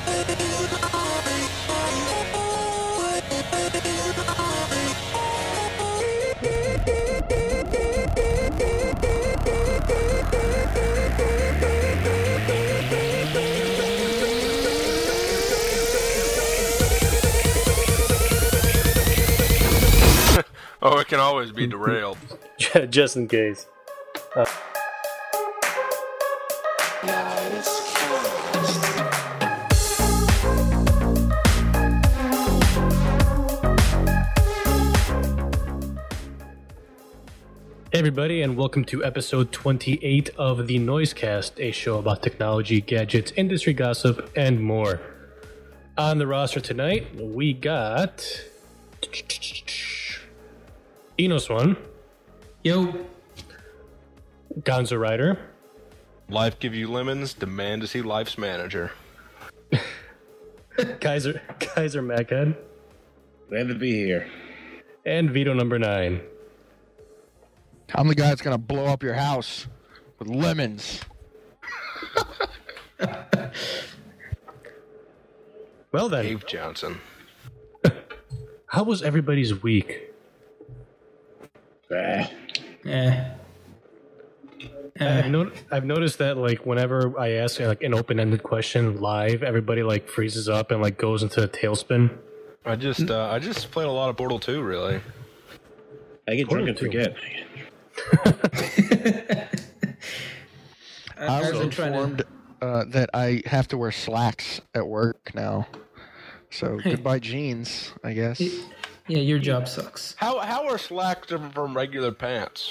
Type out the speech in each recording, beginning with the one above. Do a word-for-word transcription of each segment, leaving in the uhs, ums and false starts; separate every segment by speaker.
Speaker 1: Oh, it can always be derailed.
Speaker 2: Just in case. Uh. Hey everybody, and welcome to episode twenty-eight of the Noisecast, a show about technology, gadgets, industry gossip, and more. On the roster tonight, we got Enos One.
Speaker 3: Yo.
Speaker 2: Gonzo Rider.
Speaker 1: Life give you lemons, demand to see Life's manager.
Speaker 2: Kaiser Kaiser Machead.
Speaker 4: Glad to be here.
Speaker 2: And Vito number nine.
Speaker 5: I'm the guy that's going to blow up your house with lemons.
Speaker 2: Well then.
Speaker 1: Dave Johnson.
Speaker 2: How was everybody's week?
Speaker 4: Ah.
Speaker 3: Eh.
Speaker 2: I've, not- I've noticed that like whenever I ask like an open-ended question live, everybody like freezes up and like goes into a tailspin.
Speaker 1: I just uh, I just played a lot of Portal two, really.
Speaker 4: I get drunk and forget.
Speaker 5: I was informed to... uh, that I have to wear slacks at work now. So goodbye jeans, I guess.
Speaker 3: Yeah, your job sucks.
Speaker 1: How how are slacks different from regular pants?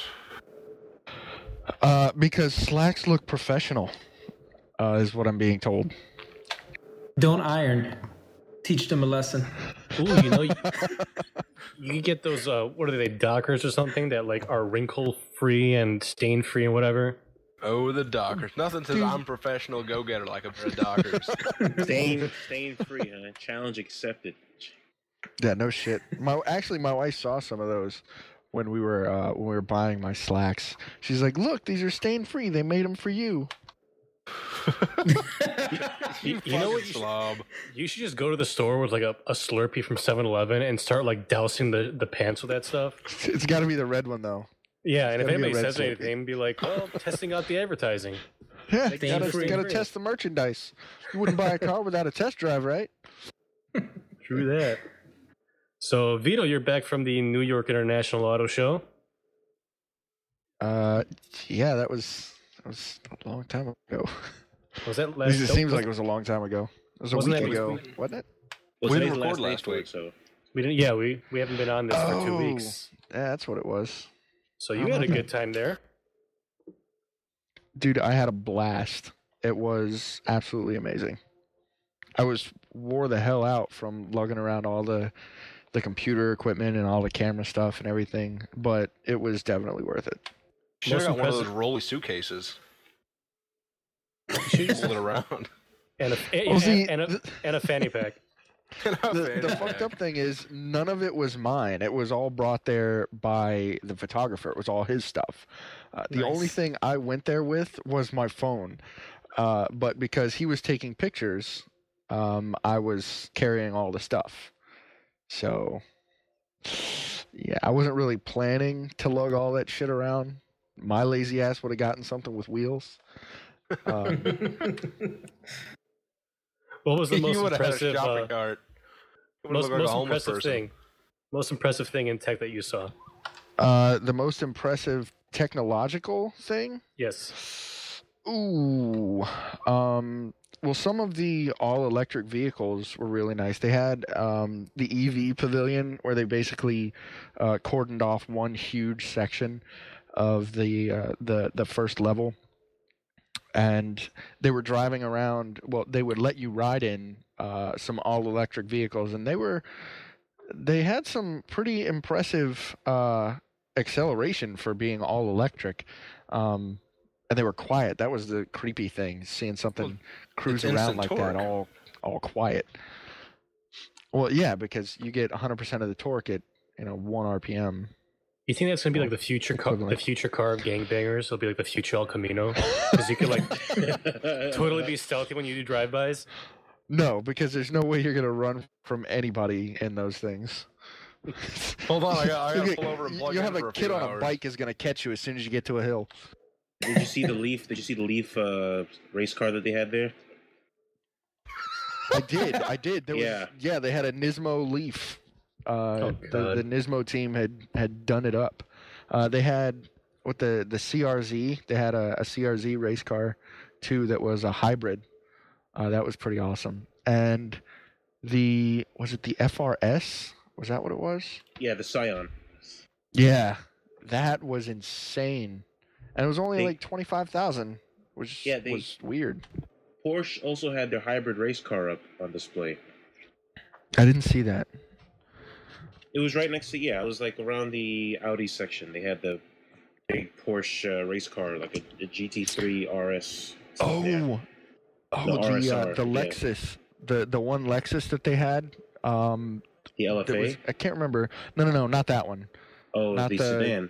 Speaker 5: Uh, because slacks look professional, uh, is what I'm being told.
Speaker 3: Don't iron. Teach them a lesson.
Speaker 2: Ooh, you know, you, you can get those, uh, what are they, Dockers or something that like are wrinkle-free and stain-free and whatever.
Speaker 1: Oh, the Dockers. Nothing says I'm professional go-getter like a pair of Dockers.
Speaker 4: Stain, stain free, huh? Challenge accepted.
Speaker 5: Yeah, no shit. My actually, my wife saw some of those when we were uh, when we were buying my slacks. She's like, "Look, these are stain-free. They made them for you."
Speaker 2: you, you know what? You should, you should just go to the store with like a, a Slurpee from seven eleven and start like dousing the, the pants with that stuff.
Speaker 5: It's got to be the red one though.
Speaker 2: Yeah, and if
Speaker 5: Gotta be a
Speaker 2: anybody
Speaker 5: red
Speaker 2: says
Speaker 5: Slurpee.
Speaker 2: anything, be like, "Well, testing out the advertising."
Speaker 5: Yeah,
Speaker 3: Stain
Speaker 5: gotta,
Speaker 3: free.
Speaker 5: gotta test the merchandise. You wouldn't buy a car without a test drive, right?
Speaker 2: True that. So, Vito, you're back from the New York International Auto Show.
Speaker 5: Uh, yeah, that was that was a long time ago.
Speaker 2: Was that
Speaker 5: At
Speaker 2: last?
Speaker 5: least it seems
Speaker 2: was-
Speaker 5: like it was a long time ago. It was a
Speaker 2: Wasn't
Speaker 5: week
Speaker 2: that
Speaker 5: ago,
Speaker 2: week-
Speaker 5: wasn't it?
Speaker 4: Well,
Speaker 1: We
Speaker 4: today's
Speaker 1: didn't
Speaker 4: the
Speaker 1: record
Speaker 4: last
Speaker 1: last
Speaker 4: day for it,
Speaker 1: week.
Speaker 4: so
Speaker 2: we didn't. Yeah, we we haven't been on this for two
Speaker 5: Oh.
Speaker 2: weeks.
Speaker 5: Yeah, that's what it was.
Speaker 2: So you
Speaker 5: How
Speaker 2: had a
Speaker 5: about
Speaker 2: good time there.
Speaker 5: Dude, I had a blast. It was absolutely amazing. I was wore the hell out from lugging around all the the computer equipment and all the camera stuff and everything, but it was definitely worth it.
Speaker 1: Should have
Speaker 2: Most
Speaker 1: got one of those
Speaker 2: impressive-
Speaker 1: rolly suitcases.
Speaker 2: You should just-
Speaker 1: Pull it around.
Speaker 2: and a and,
Speaker 5: Well, see,
Speaker 2: and, a, and a fanny pack.
Speaker 5: The, the fucked up thing is none of it was mine. It was all brought there by the photographer. It was all his stuff. Uh, the
Speaker 3: Nice.
Speaker 5: only thing I went there with was my phone. Uh, but because he was taking pictures, um, I was carrying all the stuff. So, yeah, I wasn't really planning to lug all that shit around. My lazy ass would have gotten something with wheels. Um,
Speaker 2: What was the most
Speaker 1: you would have had a
Speaker 2: impressive?
Speaker 1: shopping
Speaker 2: Uh,
Speaker 1: cart. You would've
Speaker 2: most
Speaker 1: looked like a
Speaker 2: most
Speaker 1: homeless
Speaker 2: impressive
Speaker 1: person.
Speaker 2: thing. Most impressive thing in tech that you saw.
Speaker 5: uh, the most impressive technological thing?
Speaker 2: Yes.
Speaker 5: Ooh, um, well, some of the all-electric vehicles were really nice. They had um, the E V pavilion where they basically uh, cordoned off one huge section of the uh, the the first level, and they were driving around. Well, they would let you ride in uh, some all-electric vehicles, and they were they had some pretty impressive uh, acceleration for being all-electric. Um, And they were quiet. That was the creepy thing, seeing something
Speaker 1: Well,
Speaker 5: cruise
Speaker 1: it's
Speaker 5: around
Speaker 1: instant
Speaker 5: like
Speaker 1: torque.
Speaker 5: that, all all quiet. Well, yeah, because you get one hundred percent of the torque at you know one R P M.
Speaker 2: You think that's gonna be like the future car, the
Speaker 5: Equivalent.
Speaker 2: future car of gangbangers? It'll be like the future El Camino, because you could like totally be stealthy when you do drive-bys.
Speaker 5: No, because there's no way you're gonna run from anybody in those things.
Speaker 1: Hold on, I got I got to
Speaker 5: You-
Speaker 1: pull over and plug
Speaker 5: you
Speaker 1: in
Speaker 5: have
Speaker 1: for
Speaker 5: a
Speaker 1: a
Speaker 5: kid
Speaker 1: few
Speaker 5: on
Speaker 1: hours.
Speaker 5: a bike is gonna catch you as soon as you get to a hill.
Speaker 4: Did you see the Leaf? Did you see the Leaf uh, race car that they had there?
Speaker 5: I did, I did. There
Speaker 4: Yeah.
Speaker 5: was yeah, they had a Nismo Leaf. Uh,
Speaker 2: Oh,
Speaker 5: the,
Speaker 2: God.
Speaker 5: the Nismo team had had done it up. Uh, they had with the the C R Z. They had a, a C R Z race car too that was a hybrid. Uh, that was pretty awesome. And the was it the F R S? Was that what it was?
Speaker 4: Yeah, the Scion.
Speaker 5: Yeah, that was insane, and it was only
Speaker 4: They-
Speaker 5: like twenty five thousand, which
Speaker 4: Yeah, they-
Speaker 5: was weird.
Speaker 4: Porsche also had their hybrid race car up on display.
Speaker 5: I didn't see that.
Speaker 4: It was right next to yeah. It was like around the Audi section. They had the big Porsche uh, race car, like a, a G T three R S.
Speaker 5: Oh,
Speaker 4: Yeah.
Speaker 5: oh,
Speaker 4: The
Speaker 5: the
Speaker 4: R S
Speaker 5: uh,
Speaker 4: R,
Speaker 5: the
Speaker 4: yeah.
Speaker 5: Lexus, the the one Lexus that they had. Um,
Speaker 4: The L F
Speaker 5: that
Speaker 4: A.
Speaker 5: was, I can't remember. No, no, no, not that one.
Speaker 4: oh,
Speaker 5: not
Speaker 4: the,
Speaker 5: the-
Speaker 4: sedan.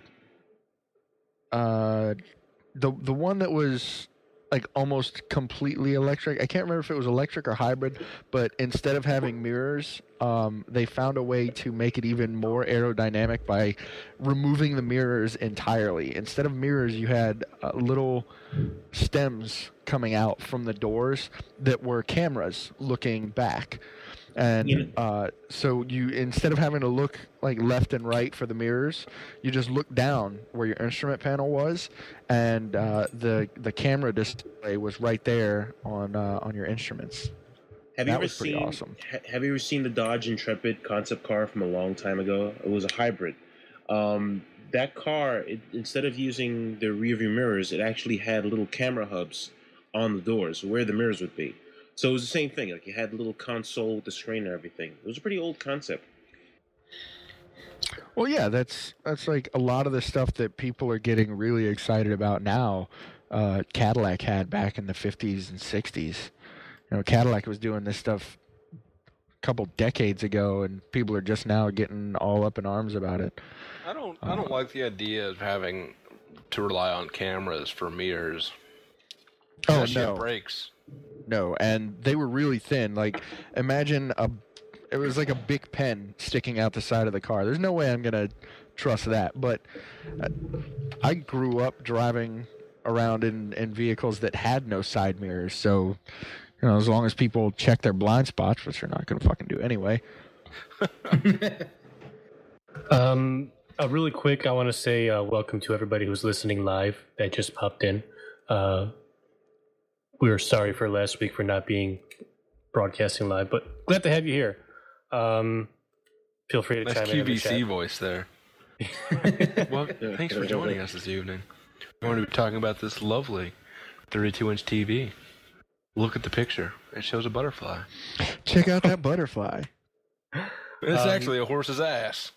Speaker 5: Uh, the the one that was like almost completely electric. I can't remember if it was electric or hybrid, but instead of having mirrors, um, they found a way to make it even more aerodynamic by removing the mirrors entirely. Instead of mirrors, you had uh, little stems coming out from the doors that were cameras looking back. And
Speaker 4: You know-
Speaker 5: uh, so you, instead of having to look like left and right for the mirrors, you just look down where your instrument panel was, and uh, the the camera display was right there on uh, on your instruments.
Speaker 4: Have you
Speaker 5: that
Speaker 4: ever
Speaker 5: was pretty
Speaker 4: seen?
Speaker 5: awesome.
Speaker 4: ha- Have you ever seen the Dodge Intrepid concept car from a long time ago? It was a hybrid. Um, that car, it, instead of using the rear view mirrors, it actually had little camera hubs on the doors where the mirrors would be. So it was the same thing. Like you had the little console with the screen and everything. It was a pretty old concept.
Speaker 5: Well, yeah, that's that's like a lot of the stuff that people are getting really excited about now. Uh, Cadillac had back in the fifties and sixties. You know, Cadillac was doing this stuff a couple decades ago, and people are just now getting all up in arms about it.
Speaker 1: I don't I don't like the idea of having to rely on cameras for mirrors.
Speaker 5: Oh,
Speaker 1: That shit
Speaker 5: no.
Speaker 1: breaks.
Speaker 5: No, and they were really thin. Like, imagine a, it was like a big pen sticking out the side of the car. There's no way I'm gonna trust that. But uh, I grew up driving around in, in vehicles that had no side mirrors, so you know, as long as people check their blind spots, which they're not gonna fucking do anyway.
Speaker 2: Um, uh, really quick, I want to say uh, welcome to everybody who's listening live that just popped in. Uh, we were sorry for last week for not being broadcasting live, but glad to have you here. Um, feel free to
Speaker 1: Nice
Speaker 2: chime in in the
Speaker 1: Q V C
Speaker 2: chat.
Speaker 1: voice there. Well, thanks for joining us this evening. We're going to be talking about this lovely thirty-two inch T V. Look at the picture. It shows a butterfly.
Speaker 5: Check out that butterfly.
Speaker 1: It's
Speaker 2: Um,
Speaker 1: actually a horse's ass.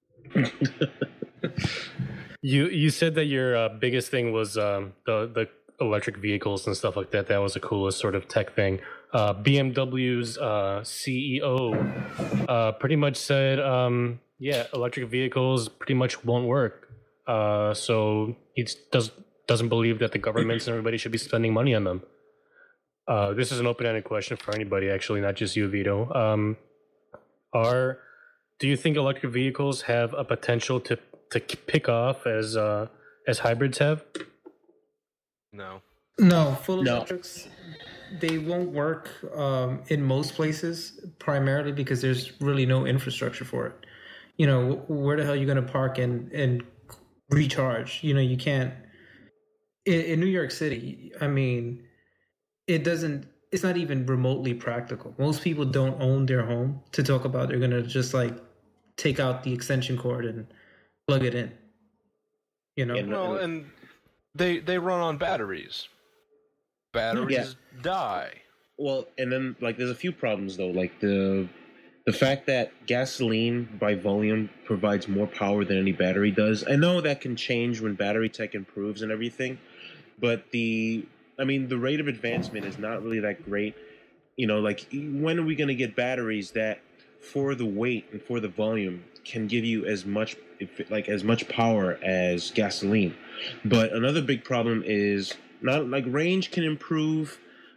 Speaker 2: You you said that your uh, biggest thing was um, the the electric vehicles and stuff like that. That was the coolest sort of tech thing. Uh, B M W's uh, C E O uh, pretty much said, um, yeah, electric vehicles pretty much won't work. Uh, so he does doesn't believe that the governments and everybody should be spending money on them. Uh, this is an open-ended question for anybody, actually, not just you, Vito. Um, are do you think electric vehicles have a potential to to pick off as uh, as hybrids have?
Speaker 1: No.
Speaker 3: No, full
Speaker 4: No.
Speaker 3: electrics, they won't work um, in most places, primarily because there's really no infrastructure for it. You know, wh- where the hell are you going to park and, and recharge? You know, you can't. In, in New York City, I mean, it doesn't, it's not even remotely practical. Most people don't own their home to talk about they're going to just like take out the extension cord and plug it in. You know?
Speaker 4: And-
Speaker 1: Well, and they they run on batteries. Batteries
Speaker 4: Yeah.
Speaker 1: die.
Speaker 4: Well, and then like there's a few problems though, like the the fact that gasoline by volume provides more power than any battery does. I know that can change when battery tech improves and everything, but the I mean the rate of advancement is not really that great. You know, like when are we going to get batteries that for the weight and for the volume can give you as much if, like as much power as gasoline? But another big problem is not like range can improve,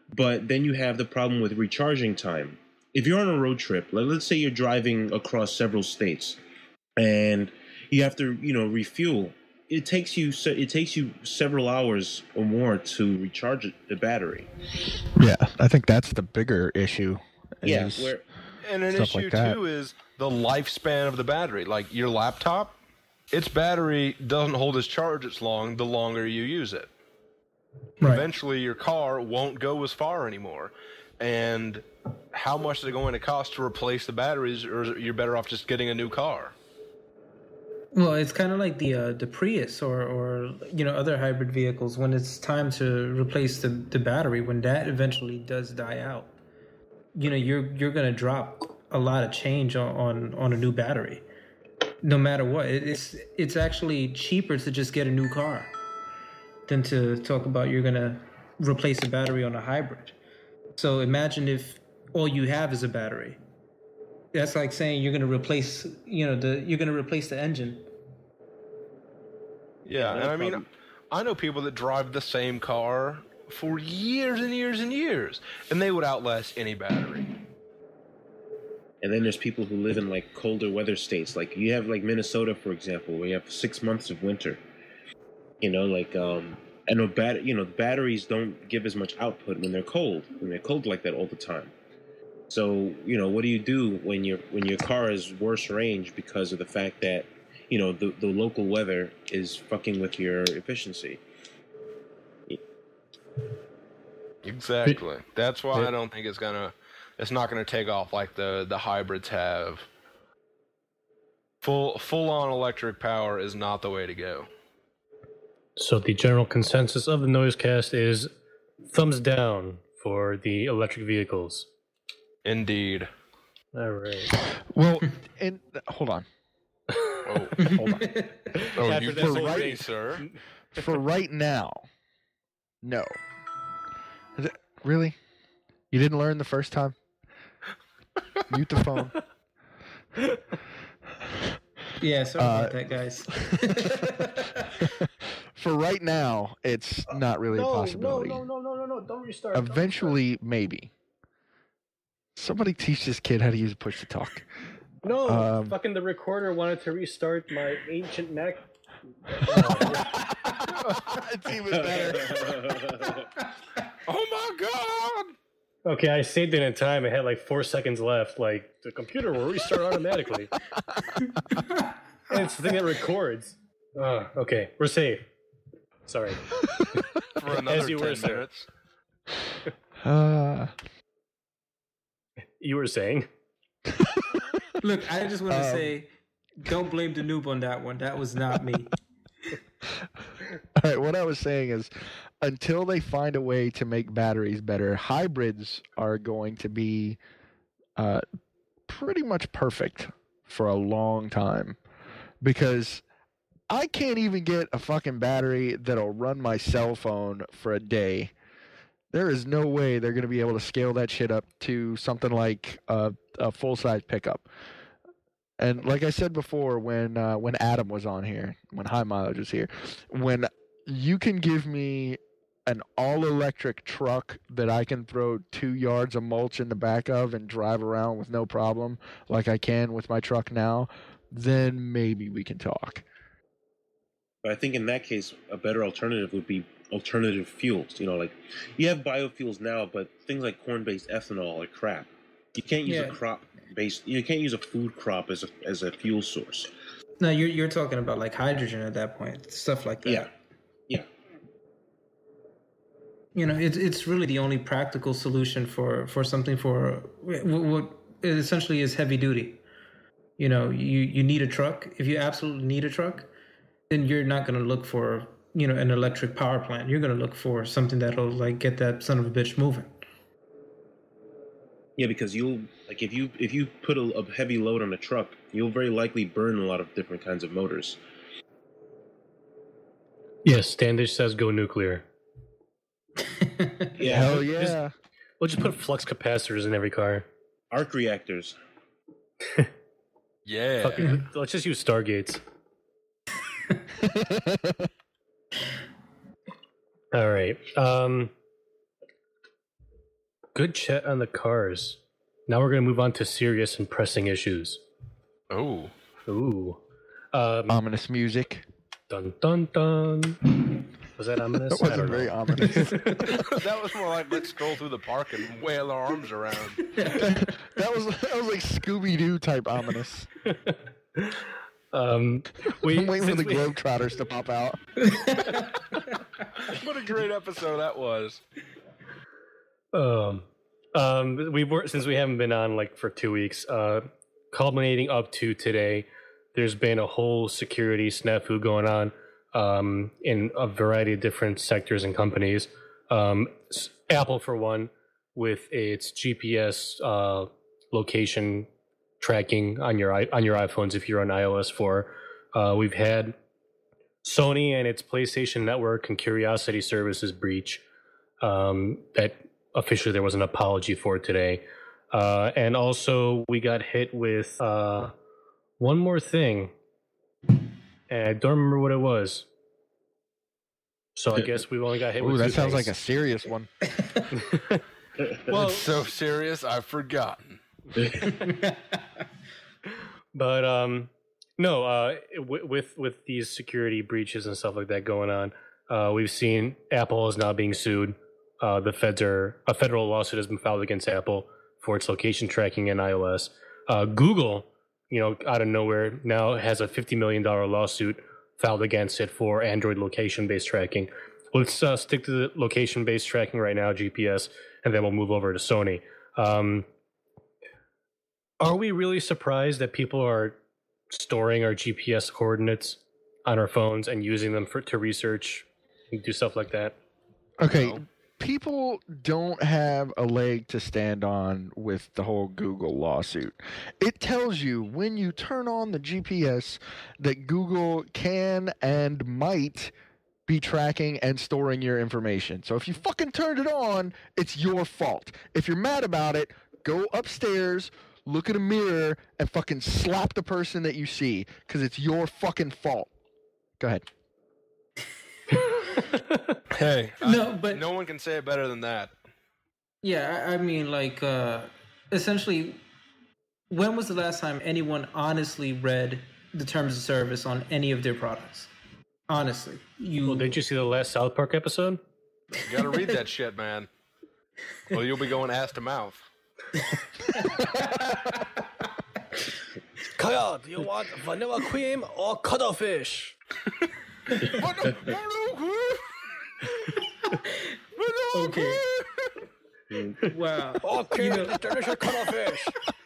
Speaker 4: But then you have the problem with recharging time. If you're on a road trip, like let's say you're driving across several states, and you have to, you know, refuel. It takes you it takes you several hours or more to recharge the battery.
Speaker 5: Yeah, I think that's the bigger issue.
Speaker 4: Yeah,
Speaker 5: is
Speaker 4: where
Speaker 1: And an
Speaker 5: stuff
Speaker 1: issue
Speaker 5: like that.
Speaker 1: too is the lifespan of the battery. Like your laptop, its battery doesn't hold its charge as long the longer you use it.
Speaker 3: Right.
Speaker 1: Eventually, your car won't go as far anymore. And how much is it going to cost to replace the batteries, or is it, you're better off just getting a new car?
Speaker 3: Well, it's kind of like the uh, the Prius or, or you know other hybrid vehicles. When it's time to replace the, the battery, when that eventually does die out, you know you're you're gonna drop a lot of change on, on, on a new battery, no matter what. It, it's it's actually cheaper to just get a new car than to talk about you're gonna replace a battery on a hybrid. So imagine if all you have is a battery. That's like saying you're going to replace, you know, the you're going to replace the engine.
Speaker 1: Yeah, and I mean,
Speaker 4: problem.
Speaker 1: I know people that drive the same car for years and years and years, and they would outlast any battery.
Speaker 4: And then there's people who live in like colder weather states. Like you have like Minnesota, for example, where you have six months of winter. You know, like um, I know bat you know batteries don't give as much output when they're cold. When they're cold like that all the time. So, you know, what do you do when your when your car is worse range because of the fact that, you know, the, the local weather is fucking with your efficiency?
Speaker 1: Exactly. That's why I don't think it's gonna it's not gonna take off like the, the hybrids have. Full full on electric power is not the way to go.
Speaker 2: So the general consensus of the Noisecast is thumbs down for the electric vehicles.
Speaker 1: Indeed.
Speaker 2: All right.
Speaker 5: Well, and hold on.
Speaker 1: Oh,
Speaker 5: Hold on.
Speaker 1: oh
Speaker 2: After
Speaker 1: you
Speaker 2: this
Speaker 1: for
Speaker 2: whole
Speaker 1: right,
Speaker 2: thing.
Speaker 1: sir.
Speaker 5: For right now, no. Is it- Really? You didn't learn the first time? Mute the phone.
Speaker 3: Yeah, sorry
Speaker 5: Uh,
Speaker 3: about that, guys.
Speaker 5: For right now, it's not really a possibility.
Speaker 2: no, no, no, no! Don't restart.
Speaker 5: Eventually, maybe. Somebody teach this kid how to use push to talk.
Speaker 2: No,
Speaker 5: Um,
Speaker 2: fucking the recorder wanted to restart my ancient Mac.
Speaker 5: It's even better.
Speaker 1: Oh my god!
Speaker 2: Okay, I saved it in time. I had like four seconds left. Like, the computer will restart automatically. And it's the thing that records. Uh, okay, we're safe. Sorry.
Speaker 1: For another
Speaker 2: you were,
Speaker 1: ten
Speaker 2: sir.
Speaker 1: minutes.
Speaker 5: Uh,
Speaker 2: You were saying?
Speaker 3: Look, I just want to
Speaker 5: Um,
Speaker 3: say, don't blame the noob on that one. That was not me.
Speaker 5: all right, what I was saying is, until they find a way to make batteries better, hybrids are going to be uh, pretty much perfect for a long time. Because I can't even get a fucking battery that'll run my cell phone for a day. There is no way they're going to be able to scale that shit up to something like a, a full-size pickup. And like I said before, when uh, when Adam was on here, when High Mileage was here, when you can give me an all-electric truck that I can throw two yards of mulch in the back of and drive around with no problem, like I can with my truck now, then maybe we can talk.
Speaker 4: But I think in that case, a better alternative would be alternative fuels. You know, like you have biofuels now, but things like corn-based ethanol are crap. You can't use
Speaker 3: Yeah.
Speaker 4: a crop-based. You can't use a food crop as a as a fuel source.
Speaker 3: No, you're you're talking about like hydrogen at that point, stuff like that.
Speaker 4: Yeah, yeah.
Speaker 3: You know, it's it's really the only practical solution for for something for what, what essentially is heavy duty. You know, you you need a truck. If you absolutely need a truck, then you're not going to look for, you know, an electric power plant. You're going to look for something that'll like get that son of a bitch moving.
Speaker 4: Yeah, because you'll like if you if you put a, a heavy load on a truck, you'll very likely burn a lot of different kinds of motors.
Speaker 2: Yes, Standish says go nuclear.
Speaker 4: Yeah,
Speaker 5: Hell yeah.
Speaker 2: We'll just put flux capacitors in every car.
Speaker 4: arc reactors.
Speaker 1: Yeah.
Speaker 2: Fuck it, let's just use Stargates. All right. Um, good chat on the cars. Now we're going to move on to serious and pressing issues.
Speaker 1: Oh.
Speaker 2: Ooh. Um,
Speaker 5: Ominous music.
Speaker 2: Dun, dun, dun. Was that ominous?
Speaker 5: That wasn't very ominous.
Speaker 1: That was more like let's stroll through the park and wail our arms around.
Speaker 5: that was that was like Scooby Doo type ominous.
Speaker 2: um, we,
Speaker 5: I'm waiting for the
Speaker 2: we,
Speaker 5: Globetrotters to pop out.
Speaker 1: What a great episode that was.
Speaker 2: Um, um, we were since we haven't been on like for two weeks. Uh, culminating up to today, there's been a whole security snafu going on. Um, in a variety of different sectors and companies. Um, Apple, for one, with its G P S uh, location tracking on your on your iPhones if you're on i O S four. Uh, we've had Sony and its PlayStation Network and Curiosity Services breach um, that officially there was an apology for today. Uh, and also we got hit with uh, one more thing. And I don't remember what it was. So I guess we've only got hit
Speaker 5: Ooh,
Speaker 2: with
Speaker 5: that
Speaker 2: two
Speaker 5: sounds
Speaker 2: things.
Speaker 5: like a serious one.
Speaker 2: Well,
Speaker 1: It's so serious, I've forgotten.
Speaker 2: but um, no, uh, w- with with these security breaches and stuff like that going on, uh, we've seen Apple is now being sued. Uh, the feds are a federal lawsuit has been filed against Apple for its location tracking in iOS. Uh, Google, you know, out of nowhere now has a fifty million dollars lawsuit filed against it for Android location-based tracking. Let's uh, stick to the location-based tracking right now, G P S, and then we'll move over to Sony. Um, are we really surprised that people are storing our G P S coordinates on our phones and using them for to research and do stuff like that?
Speaker 5: Okay,
Speaker 1: No.
Speaker 5: people don't have a leg to stand on with the whole Google lawsuit. It tells you when you turn on the G P S that Google can and might be tracking and storing your information. So if you fucking turned it on, it's your fault. If you're mad about it, go upstairs, look at a mirror, and fucking slap the person that you see, because it's your fucking fault. Go ahead.
Speaker 1: Hey,
Speaker 3: No,
Speaker 1: I-
Speaker 3: but-
Speaker 1: no one can say it better than that.
Speaker 3: Yeah, I, I mean, like, uh, essentially, when was the last time anyone honestly read the terms of service on any of their products? Honestly, you.
Speaker 2: Well, did you see the last South Park episode?
Speaker 1: You gotta read that shit, man. Well, you'll be going ass to mouth.
Speaker 2: Kaya, do you want vanilla cream or cuttlefish?
Speaker 3: Okay. Wow.
Speaker 2: Okay,
Speaker 3: You know-
Speaker 2: delicious cuttlefish.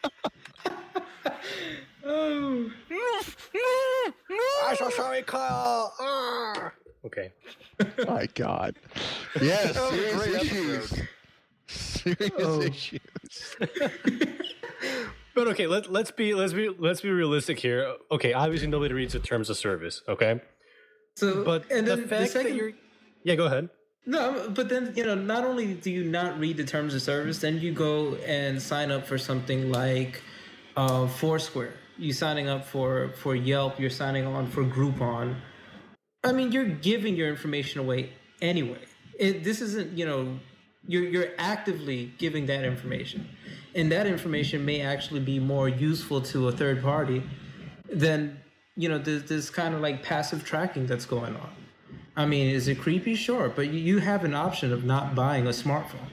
Speaker 3: Oh.
Speaker 2: I'm so sorry, Kyle. Okay.
Speaker 5: My God. Yes,
Speaker 1: That was a
Speaker 5: serious
Speaker 1: great
Speaker 5: issues.
Speaker 1: episode.
Speaker 5: Serious
Speaker 3: Oh.
Speaker 5: issues.
Speaker 2: But okay, let, let's be let's be let's be realistic here. Okay, obviously nobody reads the terms of service. Okay,
Speaker 3: So,
Speaker 2: but
Speaker 3: and
Speaker 2: the
Speaker 3: then
Speaker 2: fact
Speaker 3: the second,
Speaker 2: that you're yeah, go ahead.
Speaker 3: No, but then, you know, not only do you not read the terms of service, then you go and sign up for something like uh, Foursquare. You're signing up for, for Yelp. You're signing on for Groupon. I mean, you're giving your information away anyway. It, this isn't, you know, you're, you're actively giving that information. And that information may actually be more useful to a third party than, you know, this, this kind of like passive tracking that's going on. I mean, is it creepy? Sure, but you- you have an option of not buying a smartphone.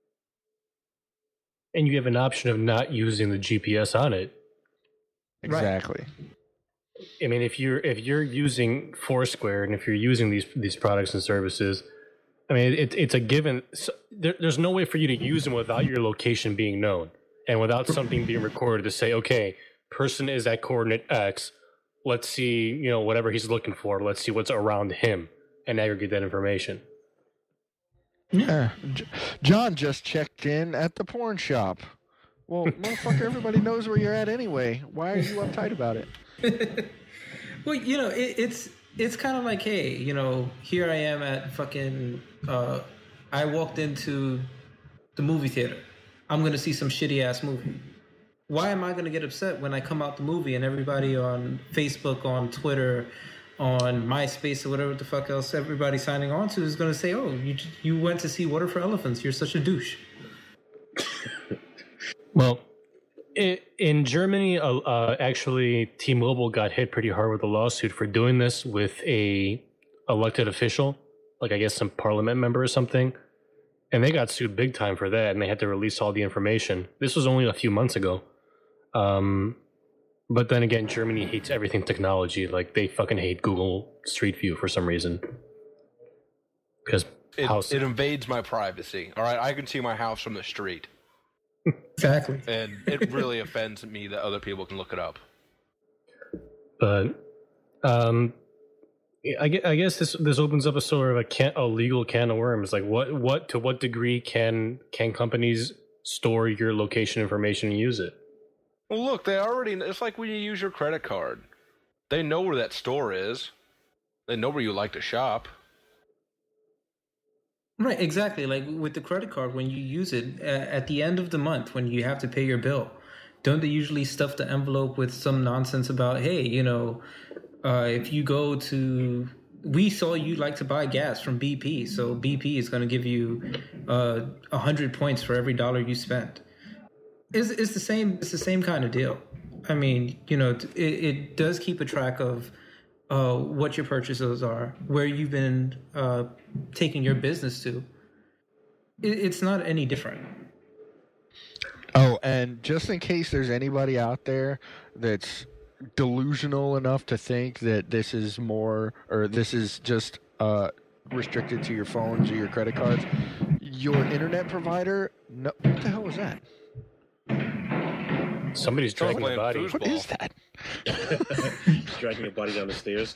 Speaker 2: And you have an option of not using the G P S on it.
Speaker 5: Exactly.
Speaker 2: I mean, if you're if you're using Foursquare and if you're using these these products and services, I mean, it, it's a given. So there, there's no way for you to use them without your location being known and without something being recorded to say, okay, person is at coordinate X. Let's see, you know, whatever he's looking for. Let's see what's around him and aggregate that information.
Speaker 5: Yeah. J- John just checked in at the porn shop. Well, motherfucker, everybody knows where you're at anyway. Why are you uptight about it?
Speaker 3: Well, you know, it, it's it's kind of like, hey, you know, here I am at fucking. Uh, I walked into the movie theater. I'm gonna see some shitty ass movie. Why am I gonna get upset when I come out the movie and everybody on Facebook, on Twitter, on MySpace, or whatever the fuck else everybody's signing on to is gonna say, "Oh, you you went to see Water for Elephants. You're such a douche."
Speaker 2: Well, it, in Germany, uh, uh, actually, T-Mobile got hit pretty hard with a lawsuit for doing this with a elected official, like I guess some parliament member or something, and they got sued big time for that, and they had to release all the information. This was only a few months ago. Um, but then again, Germany hates everything technology. Like, they fucking hate Google Street View for some reason. Because
Speaker 1: it, it invades my privacy. All right, I can see my house from the street.
Speaker 3: Exactly.
Speaker 1: And it really offends me that other people can look it up.
Speaker 2: But um, I guess, I guess this this opens up a sort of a, can, a legal can of worms. Like, what what to what degree can can companies store your location information and use it?
Speaker 1: Well, look, they already. It's like when you use your credit card. They know where that store is. They know where you like to shop.
Speaker 3: Right, exactly. Like with the credit card, when you use it uh, at the end of the month, when you have to pay your bill, don't they usually stuff the envelope with some nonsense about, hey, you know, uh, if you go to, we saw you like to buy gas from B P, so B P is going to give you uh, one hundred points for every dollar you spend. It's, it's the same. It's the same kind of deal. I mean, you know, it, it does keep a track of Uh, what your purchases are, where you've been uh, taking your business to. It, it's not any different.
Speaker 5: Oh, and just in case there's anybody out there that's delusional enough to think that this is more, or this is just uh, restricted to your phones or your credit cards, your internet provider, no, what the hell was that?
Speaker 2: Somebody's dragging a body.
Speaker 5: What is that?
Speaker 4: Dragging a body down the stairs.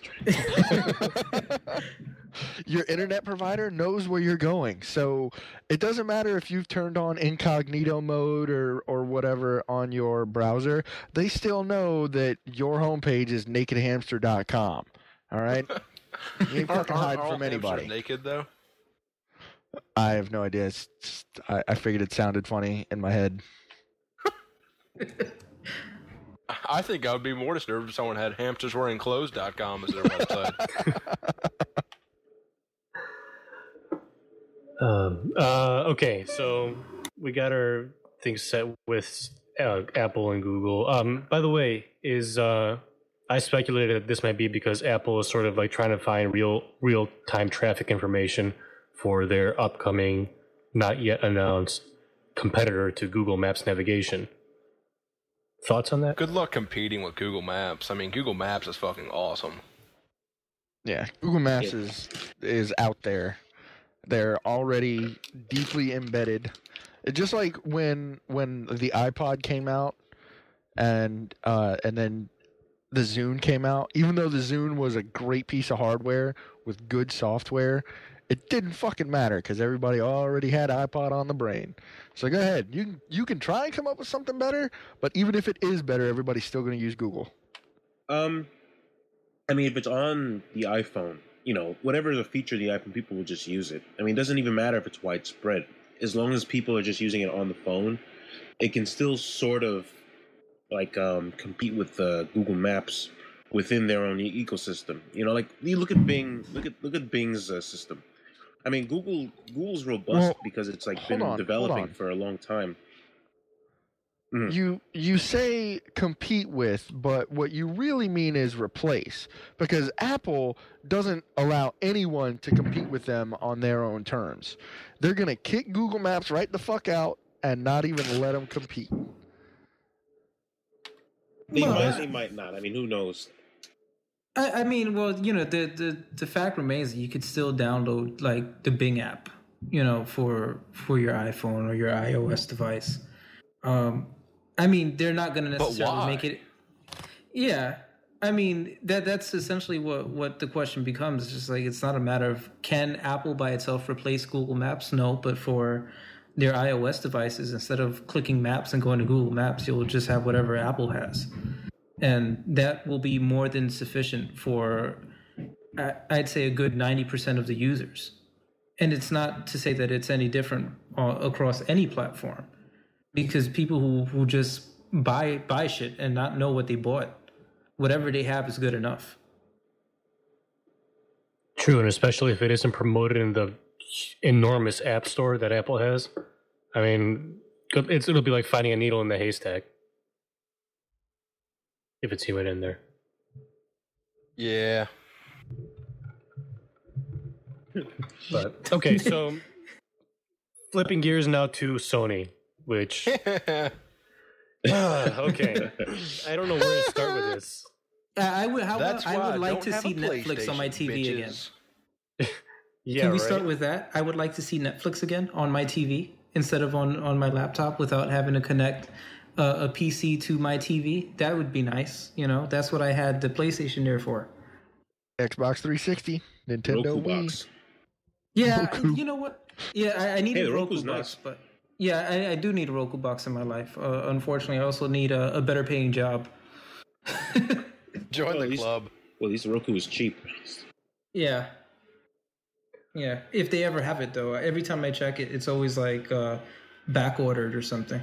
Speaker 5: Your internet provider knows where you're going, so it doesn't matter if you've turned on incognito mode or, or whatever on your browser. They still know that your homepage is naked hamster dot com. All right? You ain't fucking hiding from anybody.
Speaker 1: Naked though?
Speaker 5: I have no idea. It's just, I, I figured it sounded funny in my head.
Speaker 1: I think I would be more disturbed if someone had hamsters wearing clothes dot com as their website.
Speaker 2: um, uh, okay, so we got our things set with uh, Apple and Google. Um, by the way, is uh, I speculated that this might be because Apple is sort of like trying to find real real time traffic information for their upcoming, not yet announced competitor to Google Maps navigation. Thoughts on that?
Speaker 1: Good luck competing with Google Maps. I mean, Google Maps is fucking awesome.
Speaker 5: Yeah, Google Maps is is out there. They're already deeply embedded. It's just like when when the iPod came out, and uh, and then the Zune came out. Even though the Zune was a great piece of hardware with good software, it didn't fucking matter because everybody already had iPod on the brain. So go ahead. You you can try and come up with something better, but even if it is better, everybody's still going to use Google.
Speaker 4: Um, I mean, if it's on the iPhone, you know, whatever the feature of the iPhone, people will just use it. I mean, it doesn't even matter if it's widespread. As long as people are just using it on the phone, it can still sort of like um, compete with uh, Google Maps within their own e- ecosystem. You know, like you look at Bing, look at look at Bing's uh, system. I mean, Google Google's robust
Speaker 5: well,
Speaker 4: because it's like
Speaker 5: hold
Speaker 4: been
Speaker 5: on,
Speaker 4: developing for a long time. Mm.
Speaker 5: You you say compete with, but what you really mean is replace, because Apple doesn't allow anyone to compete with them on their own terms. They're gonna kick Google Maps right the fuck out and not even let them compete.
Speaker 4: They
Speaker 3: Well,
Speaker 4: might,
Speaker 3: I-
Speaker 4: they might not. I mean, who knows?
Speaker 3: I, I mean, well, you know, the, the the fact remains that you could still download like the Bing app, you know, for for your iPhone or your iOS device. Um, I mean, they're not going to
Speaker 1: But
Speaker 3: necessarily
Speaker 1: why?
Speaker 3: make it. Yeah, I mean that that's essentially what what the question becomes. It's just like it's not a matter of can Apple by itself replace Google Maps? No, but for their iOS devices, instead of clicking Maps and going to Google Maps, you'll just have whatever Apple has. And that will be more than sufficient for, I- I'd say, a good ninety percent of the users. And it's not to say that it's any different uh, across any platform, because people who, who just buy buy shit and not know what they bought, whatever they have is good enough.
Speaker 2: True, and especially if it isn't promoted in the enormous app store that Apple has. I mean, It's, it'll be like finding a needle in the haystack if it's human in there.
Speaker 1: Yeah.
Speaker 2: But okay, so flipping gears now to Sony, which uh, okay, I don't know where to start with this.
Speaker 3: I would. How,
Speaker 1: That's
Speaker 3: I
Speaker 1: why
Speaker 3: would
Speaker 1: I
Speaker 3: like
Speaker 1: don't
Speaker 3: to
Speaker 1: have
Speaker 3: see
Speaker 1: a
Speaker 3: Netflix on my T V
Speaker 1: bitches.
Speaker 3: again.
Speaker 2: Yeah,
Speaker 3: Can we
Speaker 2: right?
Speaker 3: start with that? I would like to see Netflix again on my T V instead of on, on my laptop without having to connect uh, a P C to my T V. That would be nice. You know, that's what I had the PlayStation there for.
Speaker 5: Xbox three sixty, Nintendo
Speaker 4: Roku
Speaker 5: Wii.
Speaker 4: box.
Speaker 3: Yeah,
Speaker 5: Roku.
Speaker 3: you know what? Yeah, I, I need
Speaker 4: Hey,
Speaker 3: a
Speaker 4: the
Speaker 3: Roku
Speaker 4: Roku's
Speaker 3: box,
Speaker 4: nice.
Speaker 3: but yeah, I, I do need a Roku box in my life. Uh, unfortunately, I also need a, a better paying job.
Speaker 1: Join
Speaker 4: Well,
Speaker 1: the
Speaker 4: at least-
Speaker 1: club.
Speaker 4: Well, at least the Roku is cheap.
Speaker 3: Yeah. Yeah, if they ever have it though. Every time I check it, it's always like uh, back ordered or something.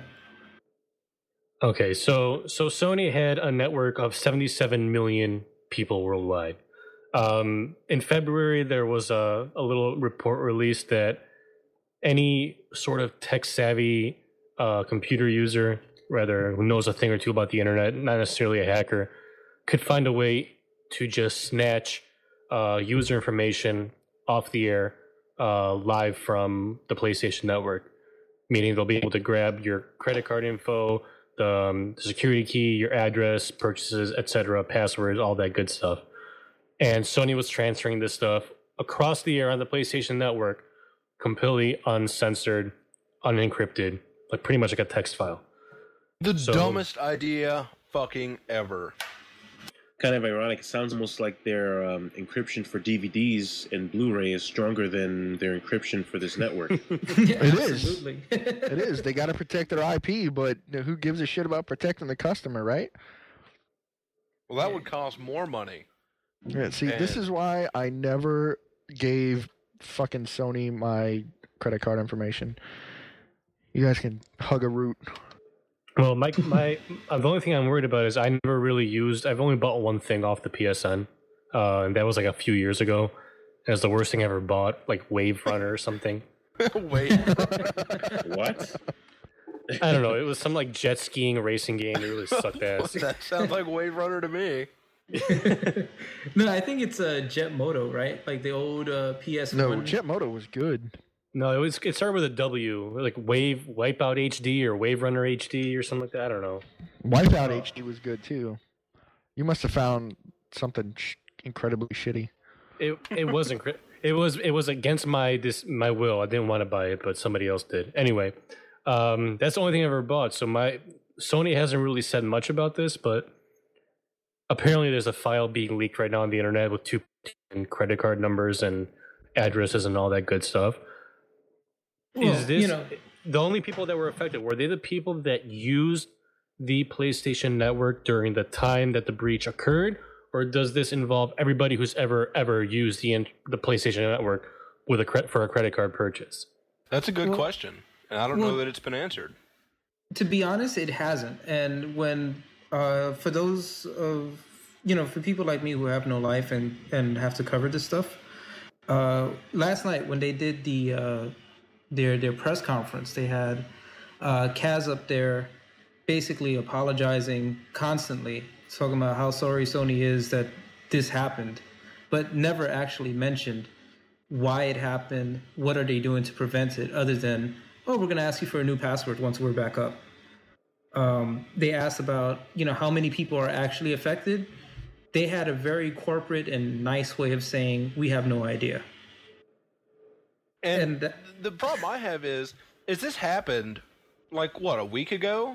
Speaker 2: Okay, so so Sony had a network of seventy-seven million people worldwide. Um, in February, there was a, a little report released that any sort of tech-savvy uh, computer user, rather who knows a thing or two about the internet, not necessarily a hacker, could find a way to just snatch uh, user information off the air uh, live from the PlayStation Network. Meaning they'll be able to grab your credit card info, the, um, the security key, your address, purchases, et cetera, passwords, all that good stuff. And Sony was transferring this stuff across the air on the PlayStation Network, completely uncensored, unencrypted, like pretty much like a text file.
Speaker 1: The
Speaker 2: So-
Speaker 1: dumbest idea fucking ever.
Speaker 4: Kind of ironic. It sounds almost like their um, encryption for D V Ds and Blu-ray is stronger than their encryption for this network.
Speaker 3: Yeah,
Speaker 5: It is.
Speaker 3: absolutely.
Speaker 5: It is. They got to protect their I P, but who gives a shit about protecting the customer, right?
Speaker 1: Well, that would cost more money.
Speaker 5: Yeah, see, this
Speaker 1: And-
Speaker 5: is why I never gave fucking Sony my credit card information. You guys can hug a root.
Speaker 2: Well, my my uh, the only thing I'm worried about is I never really used. I've only bought one thing off the P S N, uh, and that was like a few years ago. It was the worst thing I ever bought, like Wave Runner or something.
Speaker 1: Wait.
Speaker 4: What?
Speaker 2: I don't know. It was some like jet skiing racing game. It really sucked ass.
Speaker 1: That sounds like Wave Runner to me.
Speaker 3: No, I think it's a uh, Jet Moto, right? Like the old uh, P S one.
Speaker 5: No, Jet Moto was good.
Speaker 2: No, it was. It started with a W, like Wave Wipeout H D or Wave Runner H D or something like that. I don't know.
Speaker 5: Wipeout H D was good too. You must have found something sh- incredibly shitty.
Speaker 2: It it wasn't. It was it was against my this my will. I didn't want to buy it, but somebody else did. Anyway, um, that's the only thing I ever bought. So my Sony hasn't really said much about this, but apparently there's a file being leaked right now on the internet with two credit card numbers and addresses and all that good stuff.
Speaker 3: Well,
Speaker 2: Is this
Speaker 3: you know,
Speaker 2: the only people that were affected? Were they the people that used the PlayStation Network during the time that the breach occurred, or does this involve everybody who's ever ever used the in- the PlayStation Network with a cre- for a credit card purchase?
Speaker 1: That's a good
Speaker 3: Well-
Speaker 1: question, and I don't
Speaker 3: well-
Speaker 1: know that it's been answered.
Speaker 3: to be honest, it hasn't. And when uh, for those of you know, for people like me who have no life and and have to cover this stuff, uh, last night when they did the uh, their their press conference, they had uh, Kaz up there basically apologizing constantly, talking about how sorry Sony is that this happened, but never actually mentioned why it happened, what are they doing to prevent it, other than, oh, we're going to ask you for a new password once we're back up. Um, they asked about, you know, how many people are actually affected. They had a very corporate and nice way of saying, we have no idea.
Speaker 1: And,
Speaker 3: And th-
Speaker 1: the problem I have is, is this happened like what, a week ago?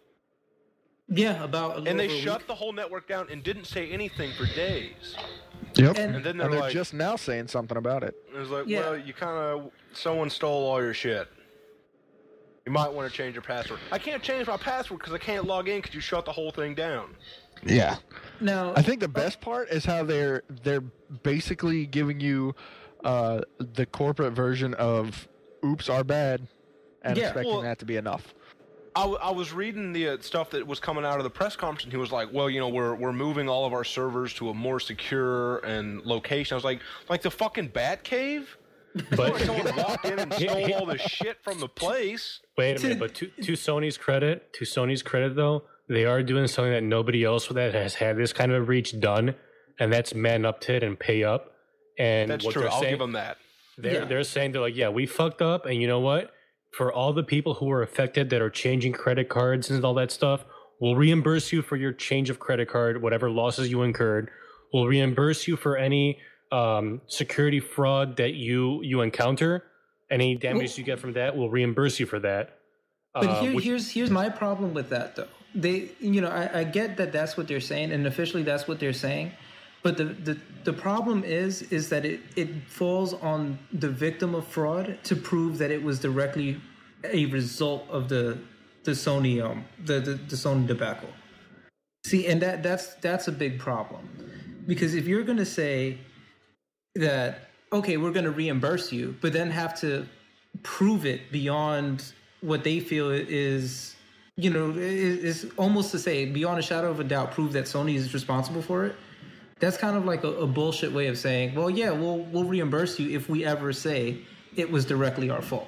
Speaker 3: Yeah, about a little
Speaker 1: And they
Speaker 3: over a
Speaker 1: shut
Speaker 3: week.
Speaker 1: the whole network down and didn't say anything for days.
Speaker 5: Yep.
Speaker 3: And-
Speaker 1: And then they're,
Speaker 5: And they're
Speaker 1: like,
Speaker 5: just now saying something about it.
Speaker 1: it was like,
Speaker 3: Yeah.
Speaker 1: well, you kind of, someone stole all your shit. You might want to change your password. I can't change my password because I can't log in because you shut the whole thing down.
Speaker 5: Yeah.
Speaker 3: Now,
Speaker 5: I think the best part is how they're they're basically giving you uh, the corporate version of "Oops, our bad," and
Speaker 3: Yeah,
Speaker 5: expecting
Speaker 1: well-
Speaker 5: that to be enough.
Speaker 1: I, w- I was reading the uh, stuff that was coming out of the press conference, and he was like, "Well, you know, we're we're moving all of our servers to a more secure and location." I was like, "Like the fucking Bat Cave?
Speaker 2: But
Speaker 1: Someone walked in and stole all the shit from the place.
Speaker 2: wait a minute. But to, to Sony's credit, to Sony's credit though, they are doing something that nobody else that has had this kind of reach done, and that's man up to it and pay up. And
Speaker 1: That's
Speaker 2: what
Speaker 1: true.
Speaker 2: they're
Speaker 1: I'll
Speaker 2: saying,
Speaker 1: give them that.
Speaker 2: They're
Speaker 3: Yeah.
Speaker 2: they're saying they're like, yeah, we fucked up, and you know what? For all the people who were affected that are changing credit cards and all that stuff, we'll reimburse you for your change of credit card, whatever losses you incurred. We'll reimburse you for any um, security fraud that you you encounter. Any damage
Speaker 3: Well-
Speaker 2: you get from that, we'll reimburse you for that.
Speaker 3: But
Speaker 2: Uh,
Speaker 3: here,
Speaker 2: which-
Speaker 3: here's here's my problem with that though. They, you know, I, I get that that's what they're saying, and officially that's what they're saying. But the, the, the problem is is that it, it falls on the victim of fraud to prove that it was directly a result of the the Sony um the, the, the Sony debacle. See, and that that's that's a big problem, because if you're gonna say that, okay, we're gonna reimburse you, but then have to prove it beyond what they feel is, you know, is, is almost to say beyond a shadow of a doubt, prove that Sony is responsible for it. That's kind of like a, a bullshit way of saying, well, yeah, we'll we'll reimburse you if we ever say it was directly our fault.